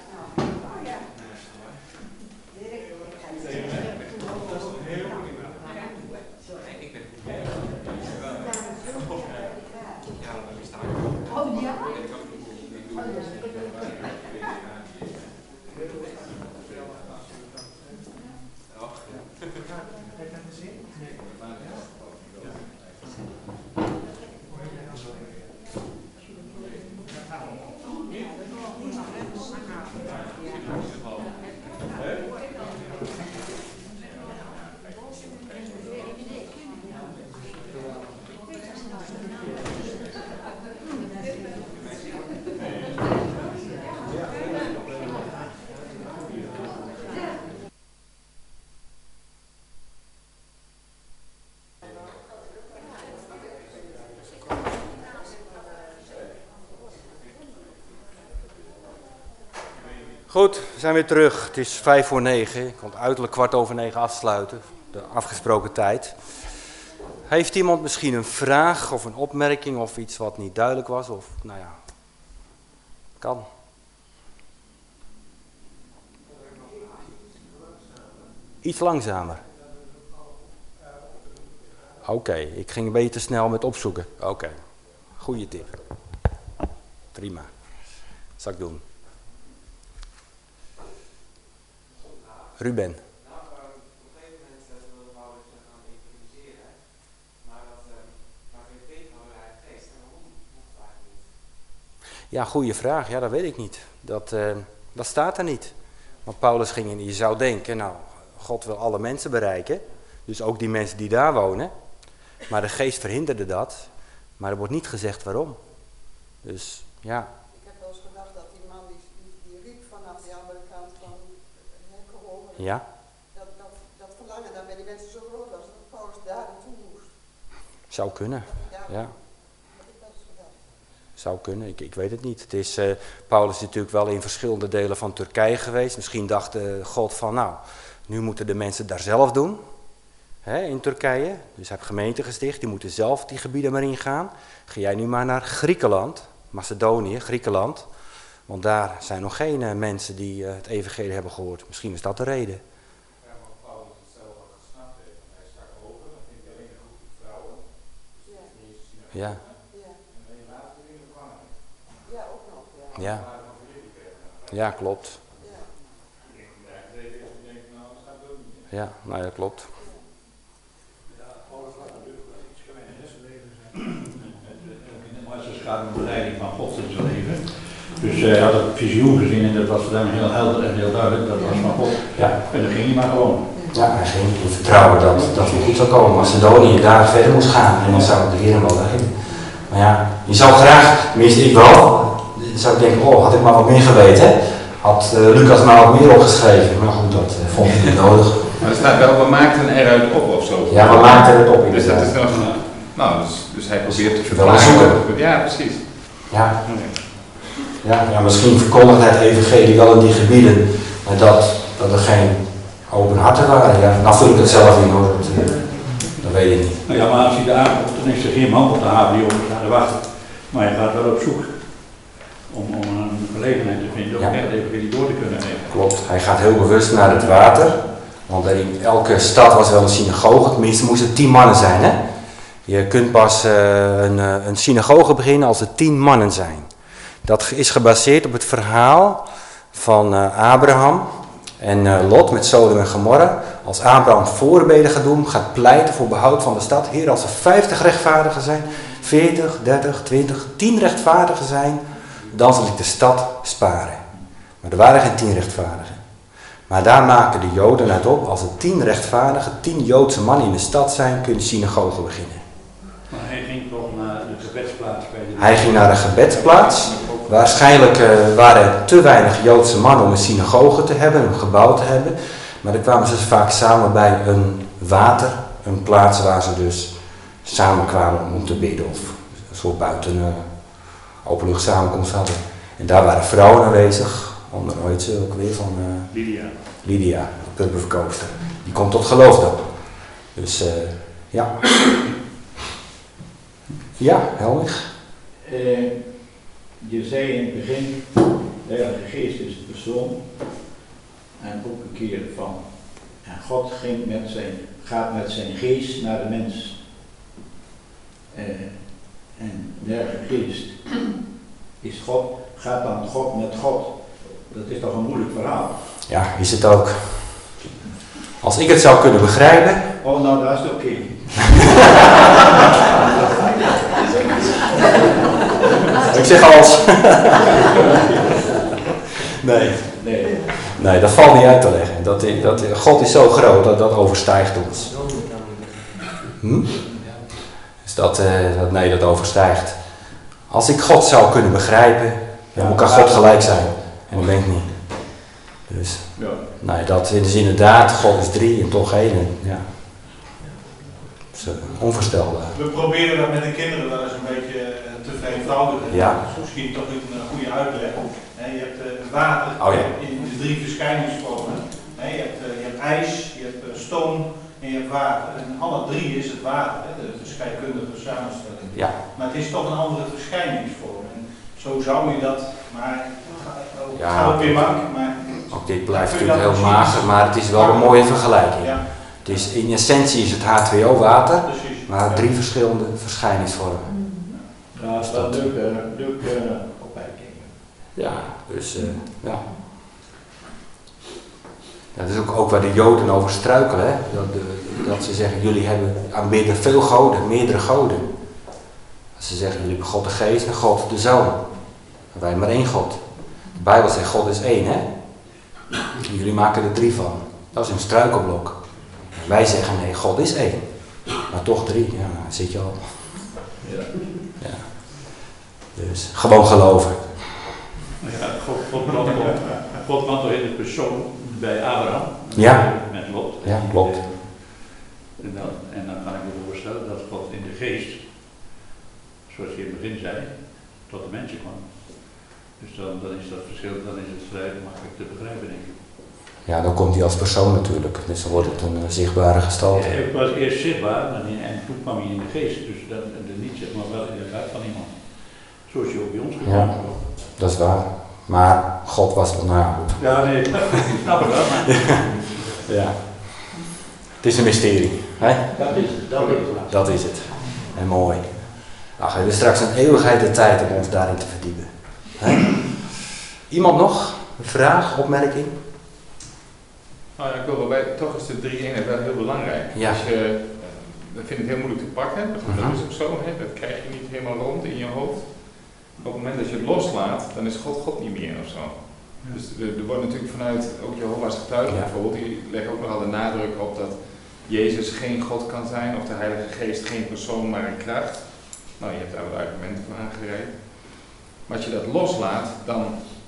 Goed, we zijn weer terug. Het is 8:55. Ik kon uiterlijk 8:15 afsluiten. De afgesproken tijd. Heeft iemand misschien een vraag of een opmerking of iets wat niet duidelijk was? Of, nou ja, kan. Iets langzamer. Oké, ik ging een beetje te snel met opzoeken. Oké, goede tip. Prima. Dat zal ik doen. Ruben. Nou, op een gegeven moment wilde Paulus gaan evangeliseren, maar geen tegen van de Heilige Geest. En waarom mocht het eigenlijk niet? Ja, goede vraag. Ja, dat weet ik niet. Dat staat er niet. Want Paulus ging in, je zou denken, nou, God wil alle mensen bereiken. Dus ook die mensen die daar wonen. Maar de geest verhinderde dat. Maar er wordt niet gezegd waarom. Dus, ja. Ik heb wel eens gedacht dat die man die riep vanaf die andere kant van gehoord. Ja. Dat verlangen dan bij die mensen zo groot was dat Paulus daar naartoe moest. Zou kunnen. Ja. Heb ik wel eens gedacht. Zou kunnen, ik weet het niet. Het is, Paulus is natuurlijk wel in verschillende delen van Turkije geweest. Misschien dacht God van, nou, nu moeten de mensen daar zelf doen. In Turkije. Dus hij heeft gemeenten gesticht, die moeten zelf die gebieden maar ingaan. Ga jij nu maar naar Griekenland, Macedonië, Griekenland. Want daar zijn nog geen mensen die het evangelie hebben gehoord. Misschien is dat de reden. Ja, maar Paulus het zelf al gesnapt heeft. Want hij stak open, dan vindt hij alleen een groep vrouwen. Dus Ja. dat is niet eens Ja. Ja. En dan je later in de gevangenis. Ja, ook nog. Ja. Ja. Maar dan voor jullie kregen. Ja, klopt. Ja. Ik denk dat hij reden is, ik denk, nou, dat gaat ook niet. Ja, nou ja, klopt. Paulus had natuurlijk wel iets geweest in zijn leven. In de Mozes gaat om de leiding van God in zijn leven. Dus hij had het visioen gezien en dat was voor hem heel helder en heel duidelijk. Dat was van God. Ja. En dan ging hij maar gewoon. Ja, hij ging in vertrouwen dat het goed zou komen. Macedonië daar verder moest gaan. En dan zou de Heer hem wel leiden. Maar ja, je zou graag, tenminste ik wel, zou ik denken, oh, had ik maar wat meer geweten. Had Lucas maar wat meer opgeschreven. Maar goed, dat vond ik niet nodig. Maar er staat wel, we maakten eruit op of zo. Ja, we maakten het op. Dus dat is nog, nou, dus hij probeert te Wel zoeken. Ja, precies. Ja. Ja, misschien verkondigde hij het evangelie wel in die gebieden, maar dat er geen open harten waren. Ja, nou vul ik het zelf in hoor, dat weet ik niet. Nou ja, maar als hij daar aankomt, dan is er geen man op de haven die om te wachten. Maar je gaat wel op zoek om een gelegenheid te vinden om echt evangelie door te kunnen nemen. Klopt, hij gaat heel bewust naar het water, want in elke stad was wel een synagoge, tenminste moesten 10 mannen zijn. Hè? Je kunt pas een synagoge beginnen als er 10 mannen zijn. Dat is gebaseerd op het verhaal van Abraham en Lot met Sodom en Gomorra. Als Abraham voorbeden gaat doen, gaat pleiten voor behoud van de stad. Heer, als er 50 rechtvaardigen zijn, 40, 30, 20, 10 rechtvaardigen zijn, dan zal ik de stad sparen. Maar er waren geen 10 rechtvaardigen. Maar daar maken de Joden uit op, als er 10 rechtvaardigen, 10 Joodse mannen in de stad zijn, kun je de synagoge beginnen. Maar hij ging toch naar de gebedsplaats bij de... Hij ging naar een gebedsplaats. Waarschijnlijk waren er te weinig Joodse mannen om een synagoge te hebben, een gebouw te hebben. Maar dan kwamen ze vaak samen bij een water, een plaats waar ze dus samen kwamen om te bidden. Of een soort buiten openlucht samenkomst hadden. En daar waren vrouwen aanwezig, onder ooit ook weer van Lydia, de purperverkoopster. Die komt tot geloof dan. Dus ja. Ja, Helmich. Je zei in het begin De Heilige Geest is een persoon. En ook een keer van, en God gaat met zijn geest naar de mens. En de Heilige Geest is God, gaat dan God met God. Dat is toch een moeilijk verhaal. Ja, is het ook. Als ik het zou kunnen begrijpen. Oh, nou, dat is het oké. Ik zeg als. Nee, dat valt niet uit te leggen. God is zo groot dat overstijgt ons. Dus dat overstijgt. Als ik God zou kunnen begrijpen, dan moet ik aan God gelijk zijn. En dat ben ik niet. Dus, nee, dat is inderdaad, God is 3 en toch 1. En, ja. Dat is onvoorstelbaar. We proberen dat met de kinderen wel eens een beetje te vereenvoudigen. Ja. Dat is misschien toch een goede uitleg. Je hebt water in de 3 verschijningsvormen. Je hebt ijs, je hebt stoom en je hebt water. En alle 3 is het water, de scheikundige samenstelling. Ja. Maar het is toch een andere verschijningsvorm. En zo zou je dat, maar ja, gaat ook weer makkelijk. Ook dit blijft natuurlijk heel mager, maar het is wel een mooie vergelijking. Ja. Het is, in essentie is het H2O water, maar 3 verschillende verschijningsvormen. Ja, dat is wel leuk opmerking. Ja, dus ja. Dat is ook waar de Joden over struikelen, hè? Dat ze zeggen, jullie aanbidden veel goden, meerdere goden. Dat ze zeggen, jullie hebben God de Geest en God de Zoon. En wij maar 1 God. De Bijbel zegt, God is 1, hè? En jullie maken er 3 van. Dat is een struikelblok. Wij zeggen, nee, God is 1. Maar toch 3, ja, dan zit je al. Ja. Dus, gewoon geloven. Ja, God kwam toch in het persoon bij Abraham. Ja. Met Lot. Ja, klopt. En dan kan ik me voorstellen dat God in de geest, zoals je in het begin zei, tot de mensen kwam. Dus dan is dat verschil, dan is het vrij makkelijk te begrijpen, denk ik. Ja, dan komt hij als persoon natuurlijk. Dus dan wordt het een zichtbare gestalte. Het was eerst zichtbaar en toen kwam hij in de geest. Dus dat niet zeg maar wel in de hart van iemand. Zoals je ook bij ons gekomen Ja, dat is waar. Maar God was het goed. Ja, nee, ik snap het wel. Maar... Ja. Het is een mysterie. Hè? Dat is het. En mooi. Nou, we hebben straks een eeuwigheid de tijd om ons daarin te verdiepen. Hè? Iemand nog? Een vraag, opmerking? Nou ja, ik wil erbij, toch is de 3-eenheid wel heel belangrijk. Ja. Dus we vinden het heel moeilijk te pakken, dat is ook zo, dat krijg je niet helemaal rond in je hoofd. Op het moment dat je het loslaat, dan is God niet meer of zo. Ja. Dus er wordt natuurlijk vanuit, ook Jehovah's getuigen bijvoorbeeld, die leggen ook nogal de nadruk op dat Jezus geen God kan zijn, of de Heilige Geest geen persoon, maar een kracht. Nou, je hebt daar wat argumenten voor aangereikt. Maar als je dat loslaat, dan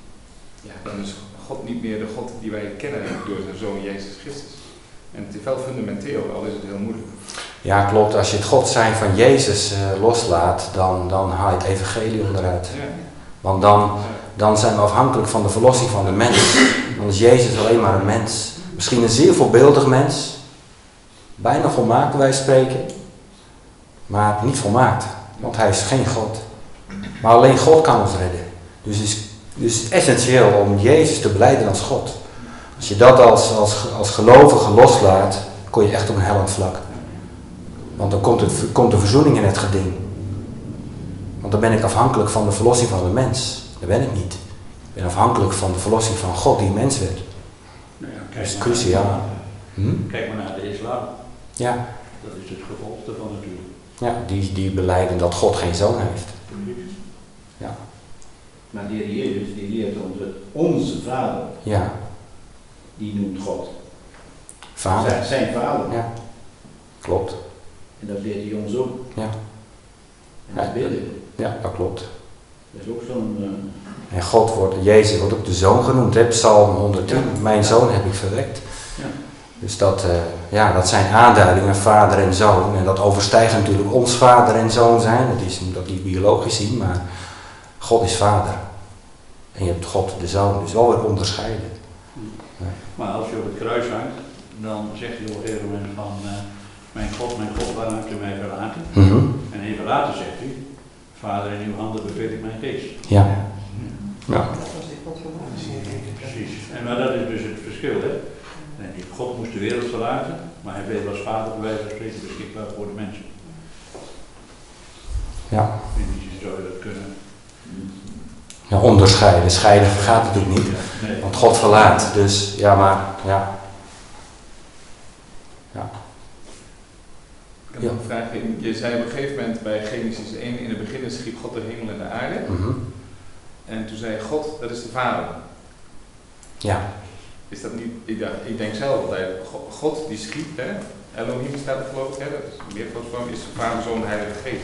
is God niet meer de God die wij kennen door zijn Zoon Jezus Christus. En het is wel fundamenteel, al is het heel moeilijk. Ja, klopt. Als je het God zijn van Jezus loslaat, dan haal je het evangelie onderuit. Ja. Want dan zijn we afhankelijk van de verlossing van de mens. Dan is Jezus alleen maar een mens. Misschien een zeer voorbeeldig mens. Bijna volmaakt, wij spreken. Maar niet volmaakt. Want hij is geen God. Maar alleen God kan ons redden. Dus het is essentieel om Jezus te belijden als God. Als je dat als gelovige loslaat, kom je echt op een hellend vlak. Want dan komt de verzoening in het geding. Want dan ben ik afhankelijk van de verlossing van de mens. Dat ben ik niet. Ik ben afhankelijk van de verlossing van God die mens werd. Nou ja, dat is cruciaal. Kijk maar naar de islam. Ja. Dat is het gevolg daarvan natuurlijk. Ja, die belijden dat God geen zoon heeft. Ja. Maar de Heer Jezus die leert ons onze Vader. Ja. Die noemt God. Vader. Zijn Vader. Ja. Klopt. En dat leert hij ons ook. Ja. En dat bidden. Ja, dat klopt. Dat is ook zo'n... En Jezus wordt ook de Zoon genoemd, hè? Psalm 110. Ja. Mijn Zoon heb ik verwekt. Ja. Dus dat zijn aanduidingen, Vader en Zoon. En dat overstijgt natuurlijk ons Vader en Zoon zijn. Je moet dat niet biologisch zien, maar God is Vader. En je hebt God de Zoon, dus wel weer onderscheiden. Ja. Maar als je op het kruis hangt, dan zeg je op een gegeven moment van... Mijn God, waarom hebt u mij verlaten? En even later zegt u, Vader, in uw handen beveel ik mijn geest. Ja. Ja. Dat was die God precies. En maar dat is dus het verschil, hè. En God moest de wereld verlaten, maar hij bleef als vader bij wijze van spreken beschikbaar voor de mensen. Ja. In die zin zou je dat kunnen. Ja, onderscheiden. Scheiden vergaat natuurlijk niet. Nee. Want God verlaat. Dus ja, maar ja. Ja. Ik heb nog een vraag. Je zei op een gegeven moment bij Genesis 1, in het begin schiep God de hemel en de aarde. En toen zei God, dat is de Vader. Ja. Is dat niet, ik denk zelf altijd, God die schiep, hè? Elohim staat er geloof ik, hè? Dat is meervoudsvorm, is de Vader, Zoon en Heilige Geest.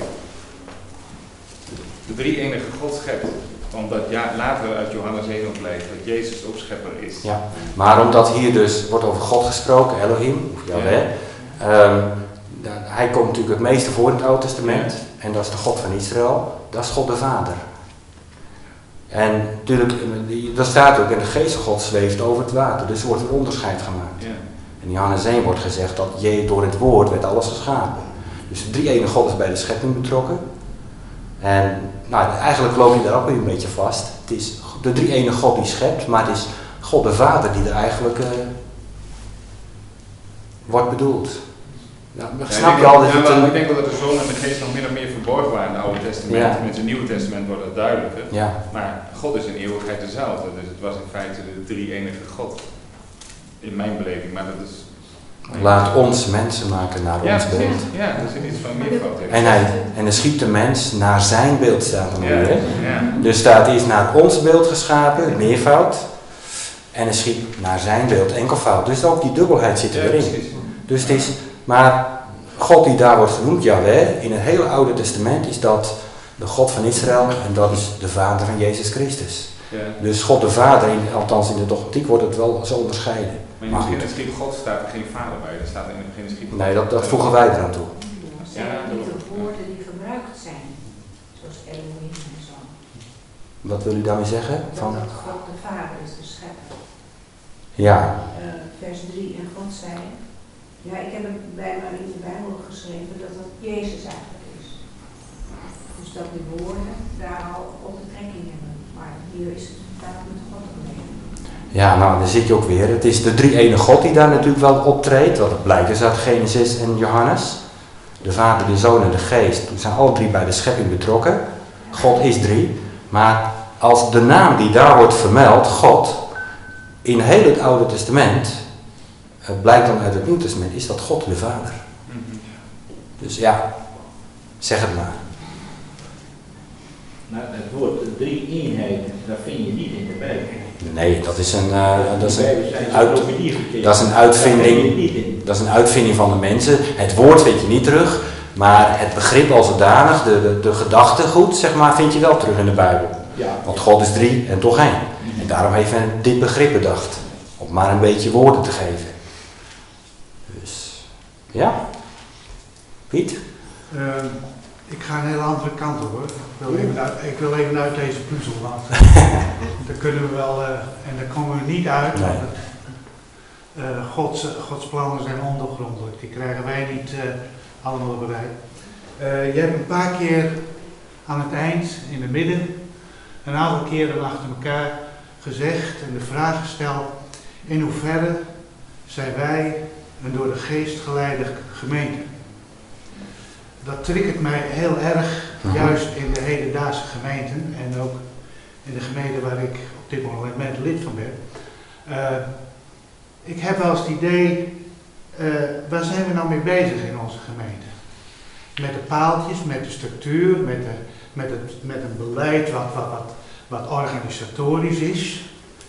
De drie enige God schept, omdat later uit Johannes 1 ook blijkt dat Jezus ook schepper is. Ja, maar omdat hier dus wordt over God gesproken, Elohim, of Yahweh, hij komt natuurlijk het meeste voor in het Oude Testament, en dat is de God van Israël, dat is God de Vader. En natuurlijk, dat staat ook, en de geest van God zweeft over het water, dus er wordt een onderscheid gemaakt. Ja. In Johannes 1 wordt gezegd dat door het woord werd alles geschapen. Dus de drie ene God is bij de schepping betrokken. En nou, eigenlijk loop je daar ook weer een beetje vast. Het is de drie ene God die schept, maar het is God de Vader die er eigenlijk wordt bedoeld. Nou, snap je al dat ik denk wel dat de Zoon en de Geest nog min of meer verborgen waren in het Oude Testament. Ja. Met het Nieuwe Testament wordt dat duidelijker. Ja. Maar God is in eeuwigheid dezelfde. Dus het was in feite de drie enige God. In mijn beleving, maar dat is... Laat ons mensen maken naar ons beeld. Ja, dat is iets van meervoud. En hij schiep de mens naar zijn beeld, staat er nog weer. Ja. Dus staat is naar ons beeld geschapen, meervoud. En hij schiep naar zijn beeld, enkelvoud. Dus ook die dubbelheid zit erin. Precies. Dus het is, maar God die daar wordt genoemd, Yahweh, in het hele Oude Testament is dat de God van Israël en dat is de Vader van Jezus Christus. Ja. Dus God de Vader, althans in de dogmatiek wordt het wel zo onderscheiden. Maar in het begin schiep God, staat er geen vader bij. Er staat in het begin schiep God. Nee, dat voegen wij eraan toe. Zijn er niet de woorden die gebruikt zijn, zoals Elohim en zo? Wat wil u daarmee zeggen? Dat God de Vader is, de schepper. Ja. Vers 3, en God zei, ja, ik heb het bij mij in de Bijbel geschreven dat dat Jezus eigenlijk is. Dus dat die woorden daar al op betrekking hebben. Maar hier is het vertaald met God alleen. Ja, nou, daar zit je ook weer. Het is de drie ene God die daar natuurlijk wel optreedt. Want dat blijkt dus uit Genesis en Johannes. De Vader, de Zoon en de Geest. Die zijn alle drie bij de schepping betrokken. God is drie. Maar als de naam die daar wordt vermeld, God, in heel het Oude Testament, blijkt dan uit het Nieuwe Testament, is dat God de Vader. Dus ja, zeg het maar. Nou, het woord drie eenheden, dat vind je niet in de Bijbel. Nee, dat is een uitvinding van de mensen. Het woord vind je niet terug, maar het begrip als zodanig, de gedachtegoed, zeg maar, vind je wel terug in de Bijbel. Ja. Want God is drie en toch één. En daarom heeft men dit begrip bedacht. Om maar een beetje woorden te geven. Dus, ja. Piet? Ik ga een hele andere kant op hoor. Ik wil even uit deze puzzel, want daar kunnen we wel, en daar komen we niet uit. Nee. Gods plannen zijn ondoorgrondelijk, die krijgen wij niet allemaal bereikt. Je hebt een paar keer aan het eind, in het midden, een aantal keren achter elkaar gezegd en de vraag gesteld: in hoeverre zijn wij een door de geest geleide gemeente? Dat triggert mij heel erg, juist in de hedendaagse gemeenten en ook in de gemeente waar ik op dit moment lid van ben. Ik heb wel eens het idee, waar zijn we nou mee bezig in onze gemeente? Met de paaltjes, met de structuur, met een beleid wat organisatorisch is.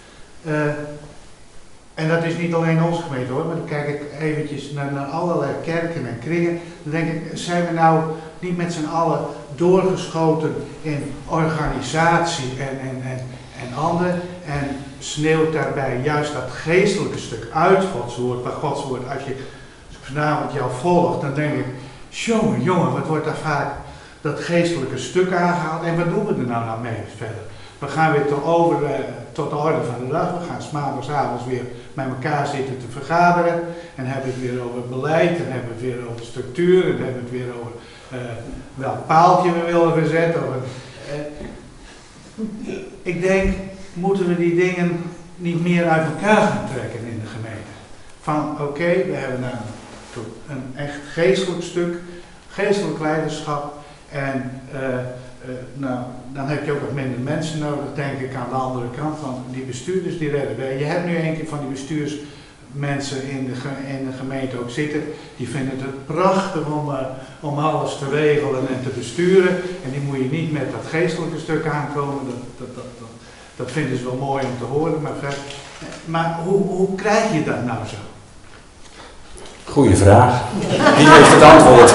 En dat is niet alleen onze gemeente hoor, maar dan kijk ik eventjes naar allerlei kerken en kringen. Dan denk ik, zijn we nou niet met z'n allen doorgeschoten in organisatie en anderen? En sneeuwt daarbij juist dat geestelijke stuk uit Gods woord. Maar Gods woord, als ik vanavond jou volgt, dan denk ik, jongen, wat wordt daar vaak dat geestelijke stuk aangehaald? En wat doen we er nou mee verder? We gaan weer tot de orde van de dag. We gaan 's maandagavond weer met elkaar zitten te vergaderen. En hebben het weer over beleid. En hebben het weer over structuur. En hebben het weer over welk paaltje we willen verzetten. Ik denk, moeten we die dingen niet meer uit elkaar gaan trekken in de gemeente. Van oké, we hebben nou een echt geestelijk stuk, geestelijk leiderschap en nou, dan heb je ook wat minder mensen nodig, denk ik, aan de andere kant van die bestuurders die redden wij. Je hebt nu een keer van die bestuursmensen in de gemeente ook zitten, die vinden het prachtig om alles te regelen en te besturen en die moet je niet met dat geestelijke stuk aankomen, dat vinden ze wel mooi om te horen, maar hoe krijg je dat nou zo? Goeie vraag. Wie heeft het antwoord?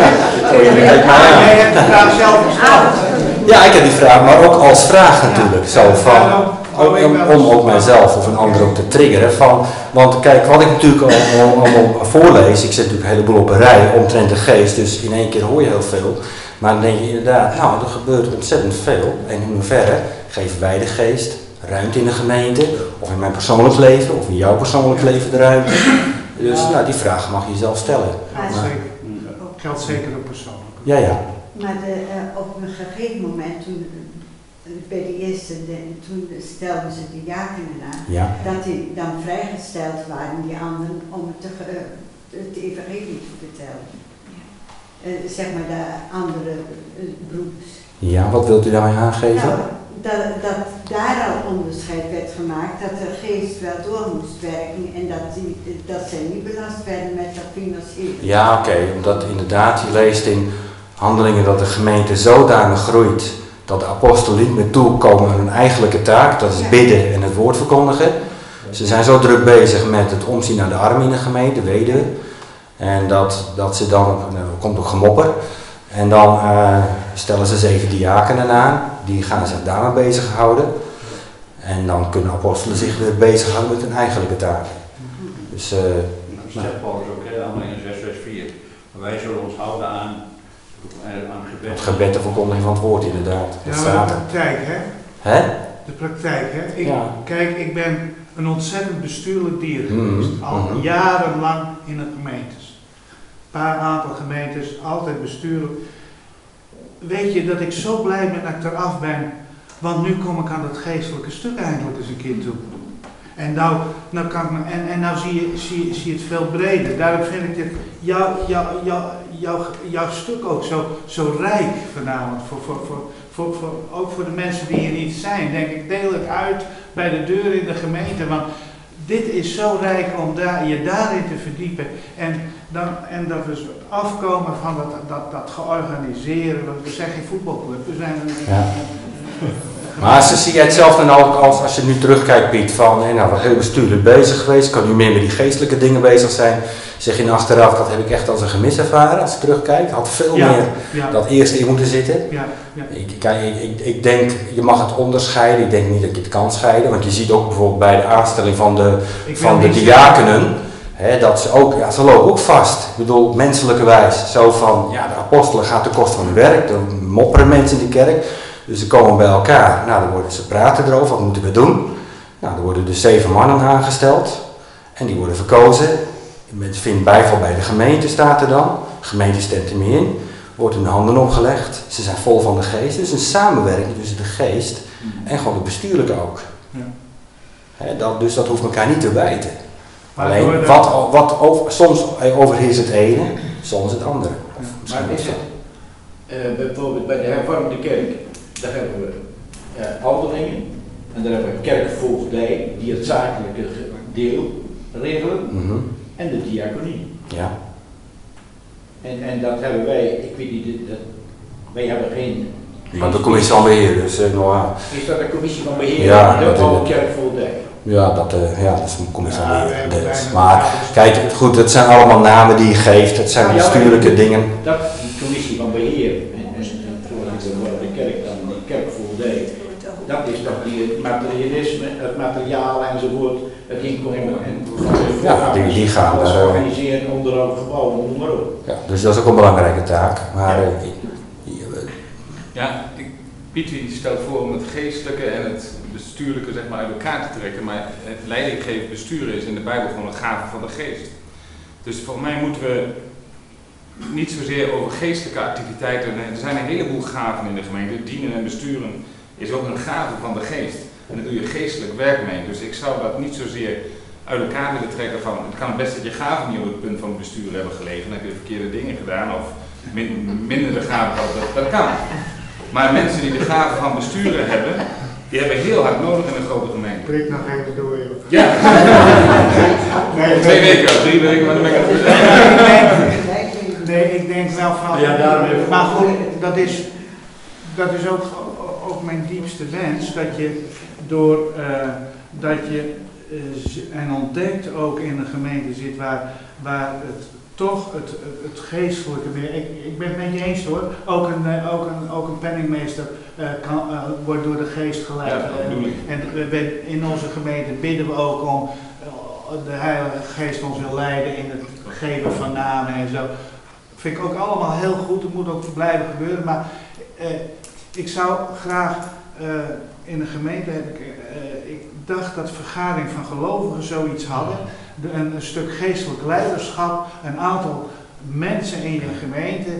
Jij hebt de vraag zelf gesteld. Ja, ik heb die vraag, maar ook als vraag natuurlijk. Zo van, om ook mijzelf of een ander ook te triggeren. Want kijk, wat ik natuurlijk allemaal voorlees, ik zet natuurlijk een heleboel op een rij omtrent de geest, dus in één keer hoor je heel veel. Maar dan denk je inderdaad, nou, er gebeurt ontzettend veel. En in hoeverre geven wij de geest ruimte in de gemeente, of in mijn persoonlijk leven, of in jouw persoonlijk leven de ruimte. Dus nou, die vraag mag je zelf stellen. Geldt zeker ook persoonlijk. Ja. Maar op een gegeven moment, bij de eerste, toen stelden ze de diakenen aan, dat die dan vrijgesteld waren, die anderen, om het evangelie te vertellen. Zeg maar de andere broeders. Ja, wat wilt u daarmee aangeven? Nou, dat daar al onderscheid werd gemaakt, dat de geest wel door moest werken en dat zij niet belast werden met dat financieren. Ja, oké, omdat inderdaad, je leest in Handelingen dat de gemeente zodanig groeit dat de apostelen niet meer toekomen aan hun eigenlijke taak, dat is bidden en het woord verkondigen. Ze zijn zo druk bezig met het omzien naar de armen in de gemeente, weduwen. En dat ze dan, er komt ook gemopper. En dan stellen ze 7 diakenen aan, die gaan zich daarmee bezighouden. En dan kunnen apostelen zich weer bezighouden met hun eigenlijke taken. Dus, dat zegt Paulus ook, Handelingen 6, vers 4. Wij zullen ons houden aan gebed. Het gebed en verkondiging van het woord, inderdaad. Ja, maar de praktijk, hè? De praktijk, hè? Kijk, ik ben een ontzettend bestuurlijk dier geweest. Al jarenlang in de gemeentes. Een paar aantal gemeentes, altijd bestuurlijk. Weet je dat ik zo blij ben dat ik eraf ben, want nu kom ik aan dat geestelijke stuk eindelijk eens een keer toe. En nou zie je het veel breder. Daarom vind ik dit, jouw stuk ook zo rijk vanavond. Ook voor de mensen die hier niet zijn. Denk ik, deel het uit bij de deur in de gemeente. Want dit is zo rijk om je daarin te verdiepen. En dat we afkomen van dat georganiseerd. Want we zijn geen voetbalclub. We zijn maar zie jij het zelf dan ook als je nu terugkijkt, Piet, van nou, wat heel bestuurlijk bezig geweest, kan nu meer met die geestelijke dingen bezig zijn. Zeg je achteraf, dat heb ik echt als een gemis ervaren als ik terugkijk. Had veel meer dat eerste in moeten zitten. Ik denk, je mag het onderscheiden. Ik denk niet dat je het kan scheiden, want je ziet ook bijvoorbeeld bij de aanstelling van de diakenen, dat ze ook, ze lopen ook vast. Ik bedoel, menselijkerwijs, zo van, de apostelen gaat ten koste van hun werk, dan mopperen mensen in de kerk. Dus ze komen bij elkaar, ze praten erover, wat moeten we doen? Nou, er worden dus 7 mannen aangesteld en die worden verkozen. Het vindt bijval bij de gemeente, staat er dan. De gemeente stemt hem in, wordt in de handen opgelegd. Ze zijn vol van de geest. Dus een samenwerking tussen de geest en gewoon de bestuurlijke ook. Dus dat hoeft elkaar niet te wijten. Alleen, soms overheerst het ene, soms het andere. Maar bijvoorbeeld bij de hervormde kerk, daar hebben we ouderlingen en daar hebben we kerkvoogdij die het zakelijke deel regelen en de diaconie. Ja. En dat hebben wij, ik weet niet, wij hebben geen... Maar de commissie van beheer, dus Is dat een commissie van beheer? Ja, dat is kerkvoogdij. Ja, dat is een commissie van beheer. Maar kijk, goed, het zijn allemaal namen die je geeft, het zijn bestuurlijke dingen. Die commissie van beheer, en voor de kerk dan, die kerkvoogdij, dat is toch het materialisme, het materiaal enzovoort, het inkomen en die gaan daar organiseren, onderhoud, gebouwen, noem maar op. Ja, dus dat is ook een belangrijke taak. Maar Piet stelt voor om het geestelijke en het bestuurlijke zeg maar uit elkaar te trekken, maar het leidinggevend besturen is in de Bijbel gewoon een gave van de geest. Dus volgens mij moeten we niet zozeer over geestelijke activiteiten, er zijn een heleboel gaven in de gemeente, dienen en besturen is ook een gave van de geest. En daar doe je geestelijk werk mee. Dus ik zou dat niet zozeer uit elkaar willen trekken van, het kan best dat je gaven niet op het punt van het bestuur hebben gelegen, dan heb je de verkeerde dingen gedaan of minder de gaven gehad, dat kan. Maar mensen die de gaven van besturen hebben, die hebben heel hard nodig in een grote gemeente. Prik nog even door, joh. Ja. 2 weken, 3 weken, maar dan ben ik Nee, ik denk wel van... Ja, daarom even. Maar goed, dat is ook mijn diepste wens, dat je dat je en ontdekt ook in een gemeente zit waar het toch het geestelijke meer. Ik ben het met je eens hoor. Ook een penningmeester wordt door de geest geleid. Ja, en in onze gemeente bidden we ook om de Heilige Geest ons wil leiden in het geven van namen en zo. Vind ik ook allemaal heel goed. Het moet ook blijven gebeuren. Maar ik zou graag in de gemeente ik dacht dat vergadering van gelovigen zoiets hadden. Een stuk geestelijk leiderschap, een aantal mensen in je gemeente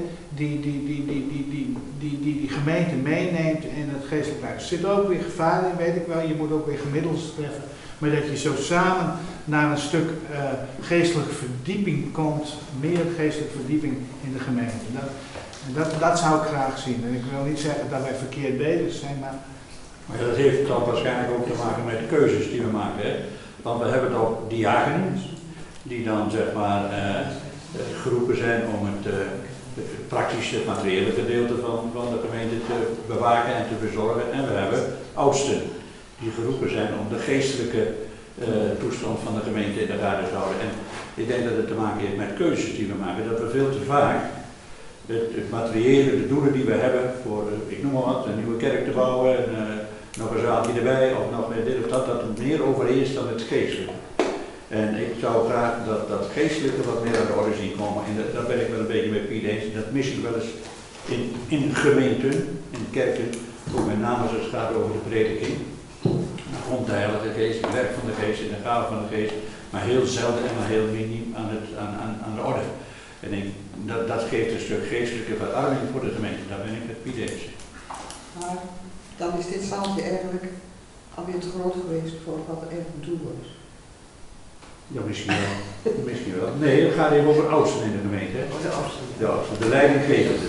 die gemeente meeneemt in het geestelijk leiderschap. Er zit ook weer gevaar in, weet ik wel. Je moet ook weer gemiddels treffen. Maar dat je zo samen naar een stuk geestelijke verdieping komt, meer geestelijke verdieping in de gemeente. Dat zou ik graag zien. En ik wil niet zeggen dat wij verkeerd bezig zijn, maar dat heeft dan waarschijnlijk ook te maken met de keuzes die we maken. Hè? Want we hebben toch diakenen die dan zeg maar geroepen zijn om het praktische, materiële gedeelte van de gemeente te bewaken en te verzorgen. En we hebben oudsten die geroepen zijn om de geestelijke toestand van de gemeente in de gaten te houden. En ik denk dat het te maken heeft met keuzes die we maken. Dat we veel te vaak het materiële, de doelen die we hebben voor, ik noem maar wat, een nieuwe kerk te bouwen, en, nog een zaaltje erbij of nog dit of dat het meer overheerst dan het geestelijke. En ik zou graag dat geestelijke wat meer aan de orde zien komen. En dat ben ik wel een beetje met Piet eens. Dat mis ik wel eens in gemeenten, in kerken, ook met name als het gaat over de prediking. Dan komt de Heilige Geest, het werk van de Geest en de gave van de Geest, maar heel zelden en maar heel miniem aan de orde. En dat geeft een stuk geestelijke verarming voor de gemeente. Daar ben ik met Piet eens. Maar dan is dit zaaltje eigenlijk alweer te groot geweest voor wat er echt bedoeld was. Ja, misschien wel. Misschien wel. Nee, het gaat even over oudsten in de gemeente. Hè? De oudsten. De oudsten, de leidinggevende.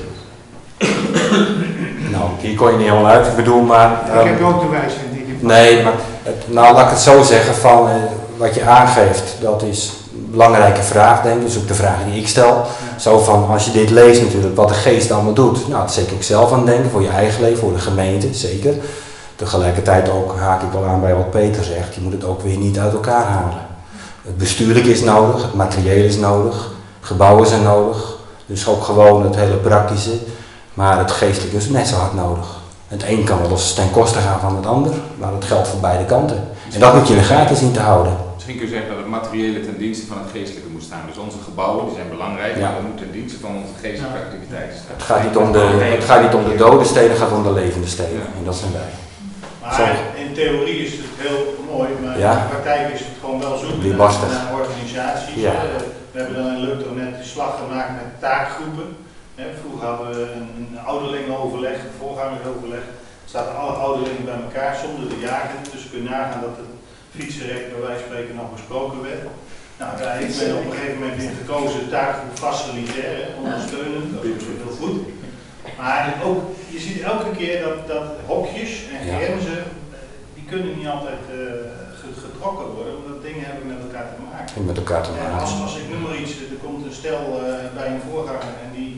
Nou, hier kon je niet helemaal uit. Ik bedoel, maar... ik heb ook de wijsheid niet in. Nee, maar nou laat ik het zo zeggen van wat je aangeeft, dat is een belangrijke vraag, denk ik. Dus ook de vraag die ik stel. Ja. Zo van, als je dit leest natuurlijk, wat de geest allemaal doet. Nou, dat zeker ik zelf aan denken, voor je eigen leven, voor de gemeente, zeker. Tegelijkertijd ook haak ik wel aan bij wat Peter zegt. Je moet het ook weer niet uit elkaar halen. Het bestuurlijke is nodig, het materieel is nodig, gebouwen zijn nodig. Dus ook gewoon het hele praktische. Maar het geestelijke is net zo hard nodig. Het een kan wel eens ten koste gaan van het ander, maar het geldt voor beide kanten. En dat moet je in de gaten zien te houden. Misschien kun je zeggen dat het materiële ten dienste van het geestelijke moet staan. Dus onze gebouwen die zijn belangrijk, maar dat moet ten dienste van onze geestelijke activiteiten staan. Het gaat niet om de dode steden, het gaat om de levende steden. En dat zijn wij. Maar in theorie is het heel mooi, maar in de praktijk is het gewoon wel zoeken naar organisaties. Ja. We hebben dan in Luther net de slag gemaakt met taakgroepen. Vroeger hadden we een ouderlingenoverleg, een voorgangersoverleg. Zaten alle ouderlingen bij elkaar zonder de jager. Dus kun je nagaan dat het fietsenrecht bij wijze van spreken nog besproken werd. Nou, daar heeft men op een gegeven moment in gekozen taakgroep facilitair, ondersteunen. Dat is heel goed. Maar ook, je ziet elke keer dat hokjes en grenzen, die kunnen niet altijd getrokken worden, omdat dingen hebben met elkaar te maken. Met elkaar te maken. Als ik noem maar iets, er komt een stel bij een voorganger en die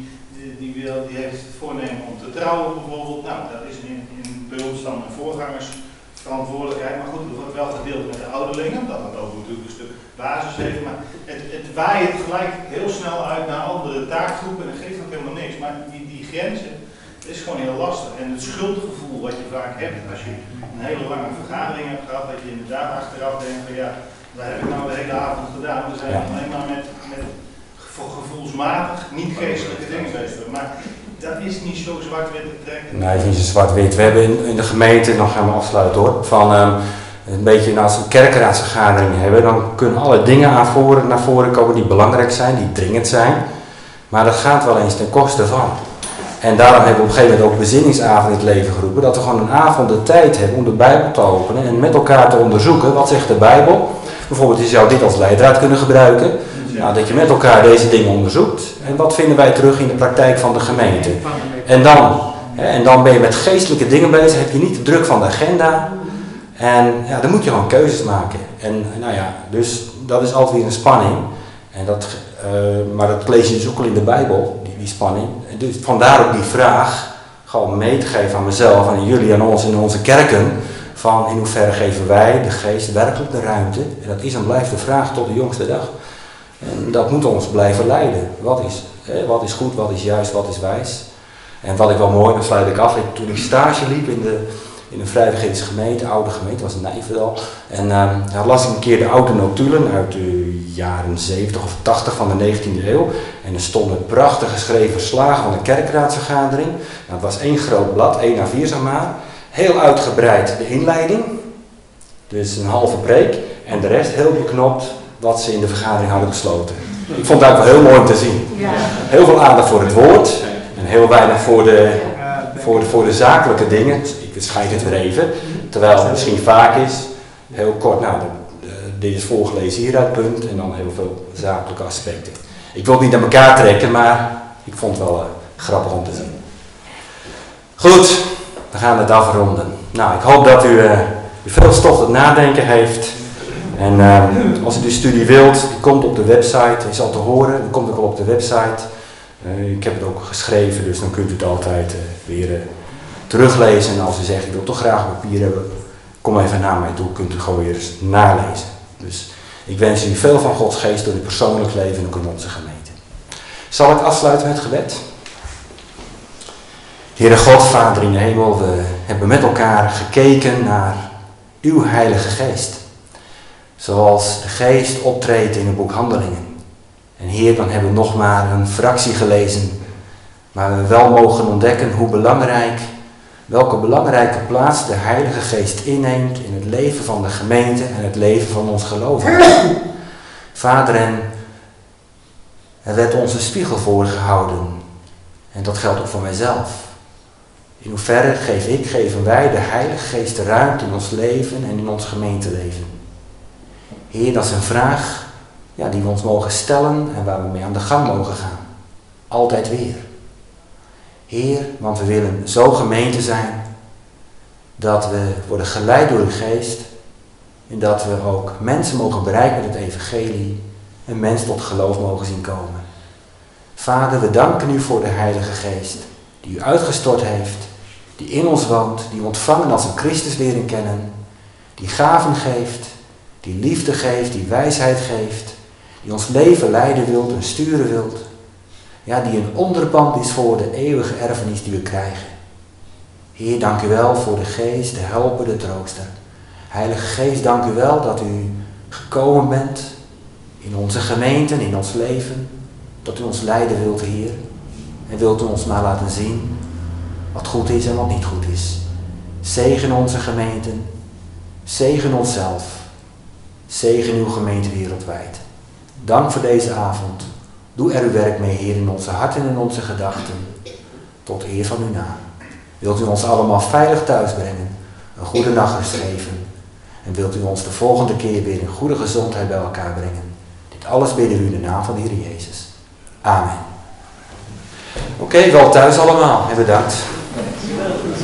heeft het voornemen om te trouwen bijvoorbeeld. Nou, dat is bij ons dan een voorgangersverantwoordelijkheid. Maar goed, dat wordt wel gedeeld met de ouderlingen, omdat dat ook natuurlijk een stuk basis heeft. Maar het waait gelijk heel snel uit naar andere taakgroepen en dat geeft ook helemaal niks. Maar die grenzen is gewoon heel lastig. En het schuldgevoel wat je vaak hebt als je een hele lange vergadering hebt gehad, dat je inderdaad achteraf denkt van ja, wat heb ik nou de hele avond gedaan? We zijn alleen maar met gevoelsmatig, niet geestelijke dingen bezig. Maar dat is niet zo zwart-wit te trekken. Nee, het is niet zo zwart-wit. We hebben in de gemeente, nog gaan we afsluiten hoor, van een beetje als we een kerkraadsvergadering hebben, dan kunnen alle dingen naar voren komen die belangrijk zijn, die dringend zijn. Maar dat gaat wel eens ten koste van. En daarom hebben we op een gegeven moment ook bezinningsavond in het leven geroepen. Dat we gewoon een avond de tijd hebben om de Bijbel te openen en met elkaar te onderzoeken. Wat zegt de Bijbel? Bijvoorbeeld, je zou dit als leidraad kunnen gebruiken. Nou, dat je met elkaar deze dingen onderzoekt. En wat vinden wij terug in de praktijk van de gemeente? En dan ben je met geestelijke dingen bezig. Heb je niet de druk van de agenda. En ja, dan moet je gewoon keuzes maken. En nou ja, dus dat is altijd weer een spanning. En maar dat lees je dus ook al in de Bijbel, die spanning. En dus vandaar ook die vraag, gewoon mee te geven aan mezelf en aan jullie, aan ons in onze kerken. Van in hoeverre geven wij de geest werkelijk de ruimte. En dat is en blijft de vraag tot de jongste dag. En dat moet ons blijven leiden. Wat is goed, wat is juist, wat is wijs. En wat ik wel mooi, dan sluit ik af. Toen ik stage liep in een vrijwilligersgemeente gemeente, oude gemeente, was in Nijverdal. En daar las ik een keer de oude notulen uit de jaren 70 of 80 van de 19e eeuw. En er stonden prachtig geschreven verslagen van de kerkraadsvergadering. Nou, het was één groot blad, 1 A4 zeg maar. Heel uitgebreid de inleiding. Dus een halve preek. En de rest heel beknopt wat ze in de vergadering hadden besloten. Ik vond het eigenlijk wel heel mooi om te zien. Ja. Heel veel aandacht voor het woord. En heel weinig voor de zakelijke dingen. Ik scheid het weer even. Terwijl het misschien vaak is. Heel kort, nou, dit is voorgelezen hieruit, punt. En dan heel veel zakelijke aspecten. Ik wil het niet aan elkaar trekken, maar ik vond het wel grappig om te zien. Goed, we gaan het afronden. Nou, ik hoop dat u veel stof tot nadenken heeft. En als u de studie wilt, die komt op de website. Die is al te horen, die komt ook al op de website. Ik heb het ook geschreven, dus dan kunt u het altijd weer teruglezen. En als u zegt, ik wil toch graag papier hebben, kom even naar mij toe, kunt u gewoon weer eens nalezen. Dus ik wens u veel van Gods geest door uw persoonlijk leven en ook in onze gemeente. Zal ik afsluiten met gebed? Heere God, Vader in de hemel, we hebben met elkaar gekeken naar uw Heilige Geest. Zoals de Geest optreedt in het boek Handelingen. En Heer, dan hebben we nog maar een fractie gelezen. Maar we wel mogen ontdekken welke belangrijke plaats de Heilige Geest inneemt in het leven van de gemeente en het leven van ons gelovigen. Vader, en er werd ons een spiegel voorgehouden. En dat geldt ook voor mijzelf. In hoeverre geven wij de Heilige Geest de ruimte in ons leven en in ons gemeenteleven. Heer, dat is een vraag die we ons mogen stellen en waar we mee aan de gang mogen gaan. Altijd weer. Heer, want we willen zo gemeente zijn dat we worden geleid door uw geest en dat we ook mensen mogen bereiken met het evangelie en mensen tot geloof mogen zien komen. Vader, we danken u voor de Heilige Geest die u uitgestort heeft, die in ons woont, die we ontvangen als een Christus leren kennen, die gaven geeft, die liefde geeft, die wijsheid geeft, die ons leven leiden wilt en sturen wilt. Ja, die een onderpand is voor de eeuwige erfenis die we krijgen. Heer, dank u wel voor de geest, de helper, de trooster. Heilige Geest, dank u wel dat u gekomen bent in onze gemeente, in ons leven. Dat u ons leiden wilt, Heer. En wilt u ons maar laten zien wat goed is en wat niet goed is. Zegen onze gemeenten. Zegen onszelf. Zegen uw gemeente wereldwijd. Dank voor deze avond. Doe er uw werk mee, Heer, in onze harten en in onze gedachten. Tot eer van uw naam. Wilt u ons allemaal veilig thuis brengen. Een goede nachtrust geven. En wilt u ons de volgende keer weer in goede gezondheid bij elkaar brengen. Dit alles bidden we u in de naam van de Heer Jezus. Amen. Oké, wel thuis allemaal. En bedankt.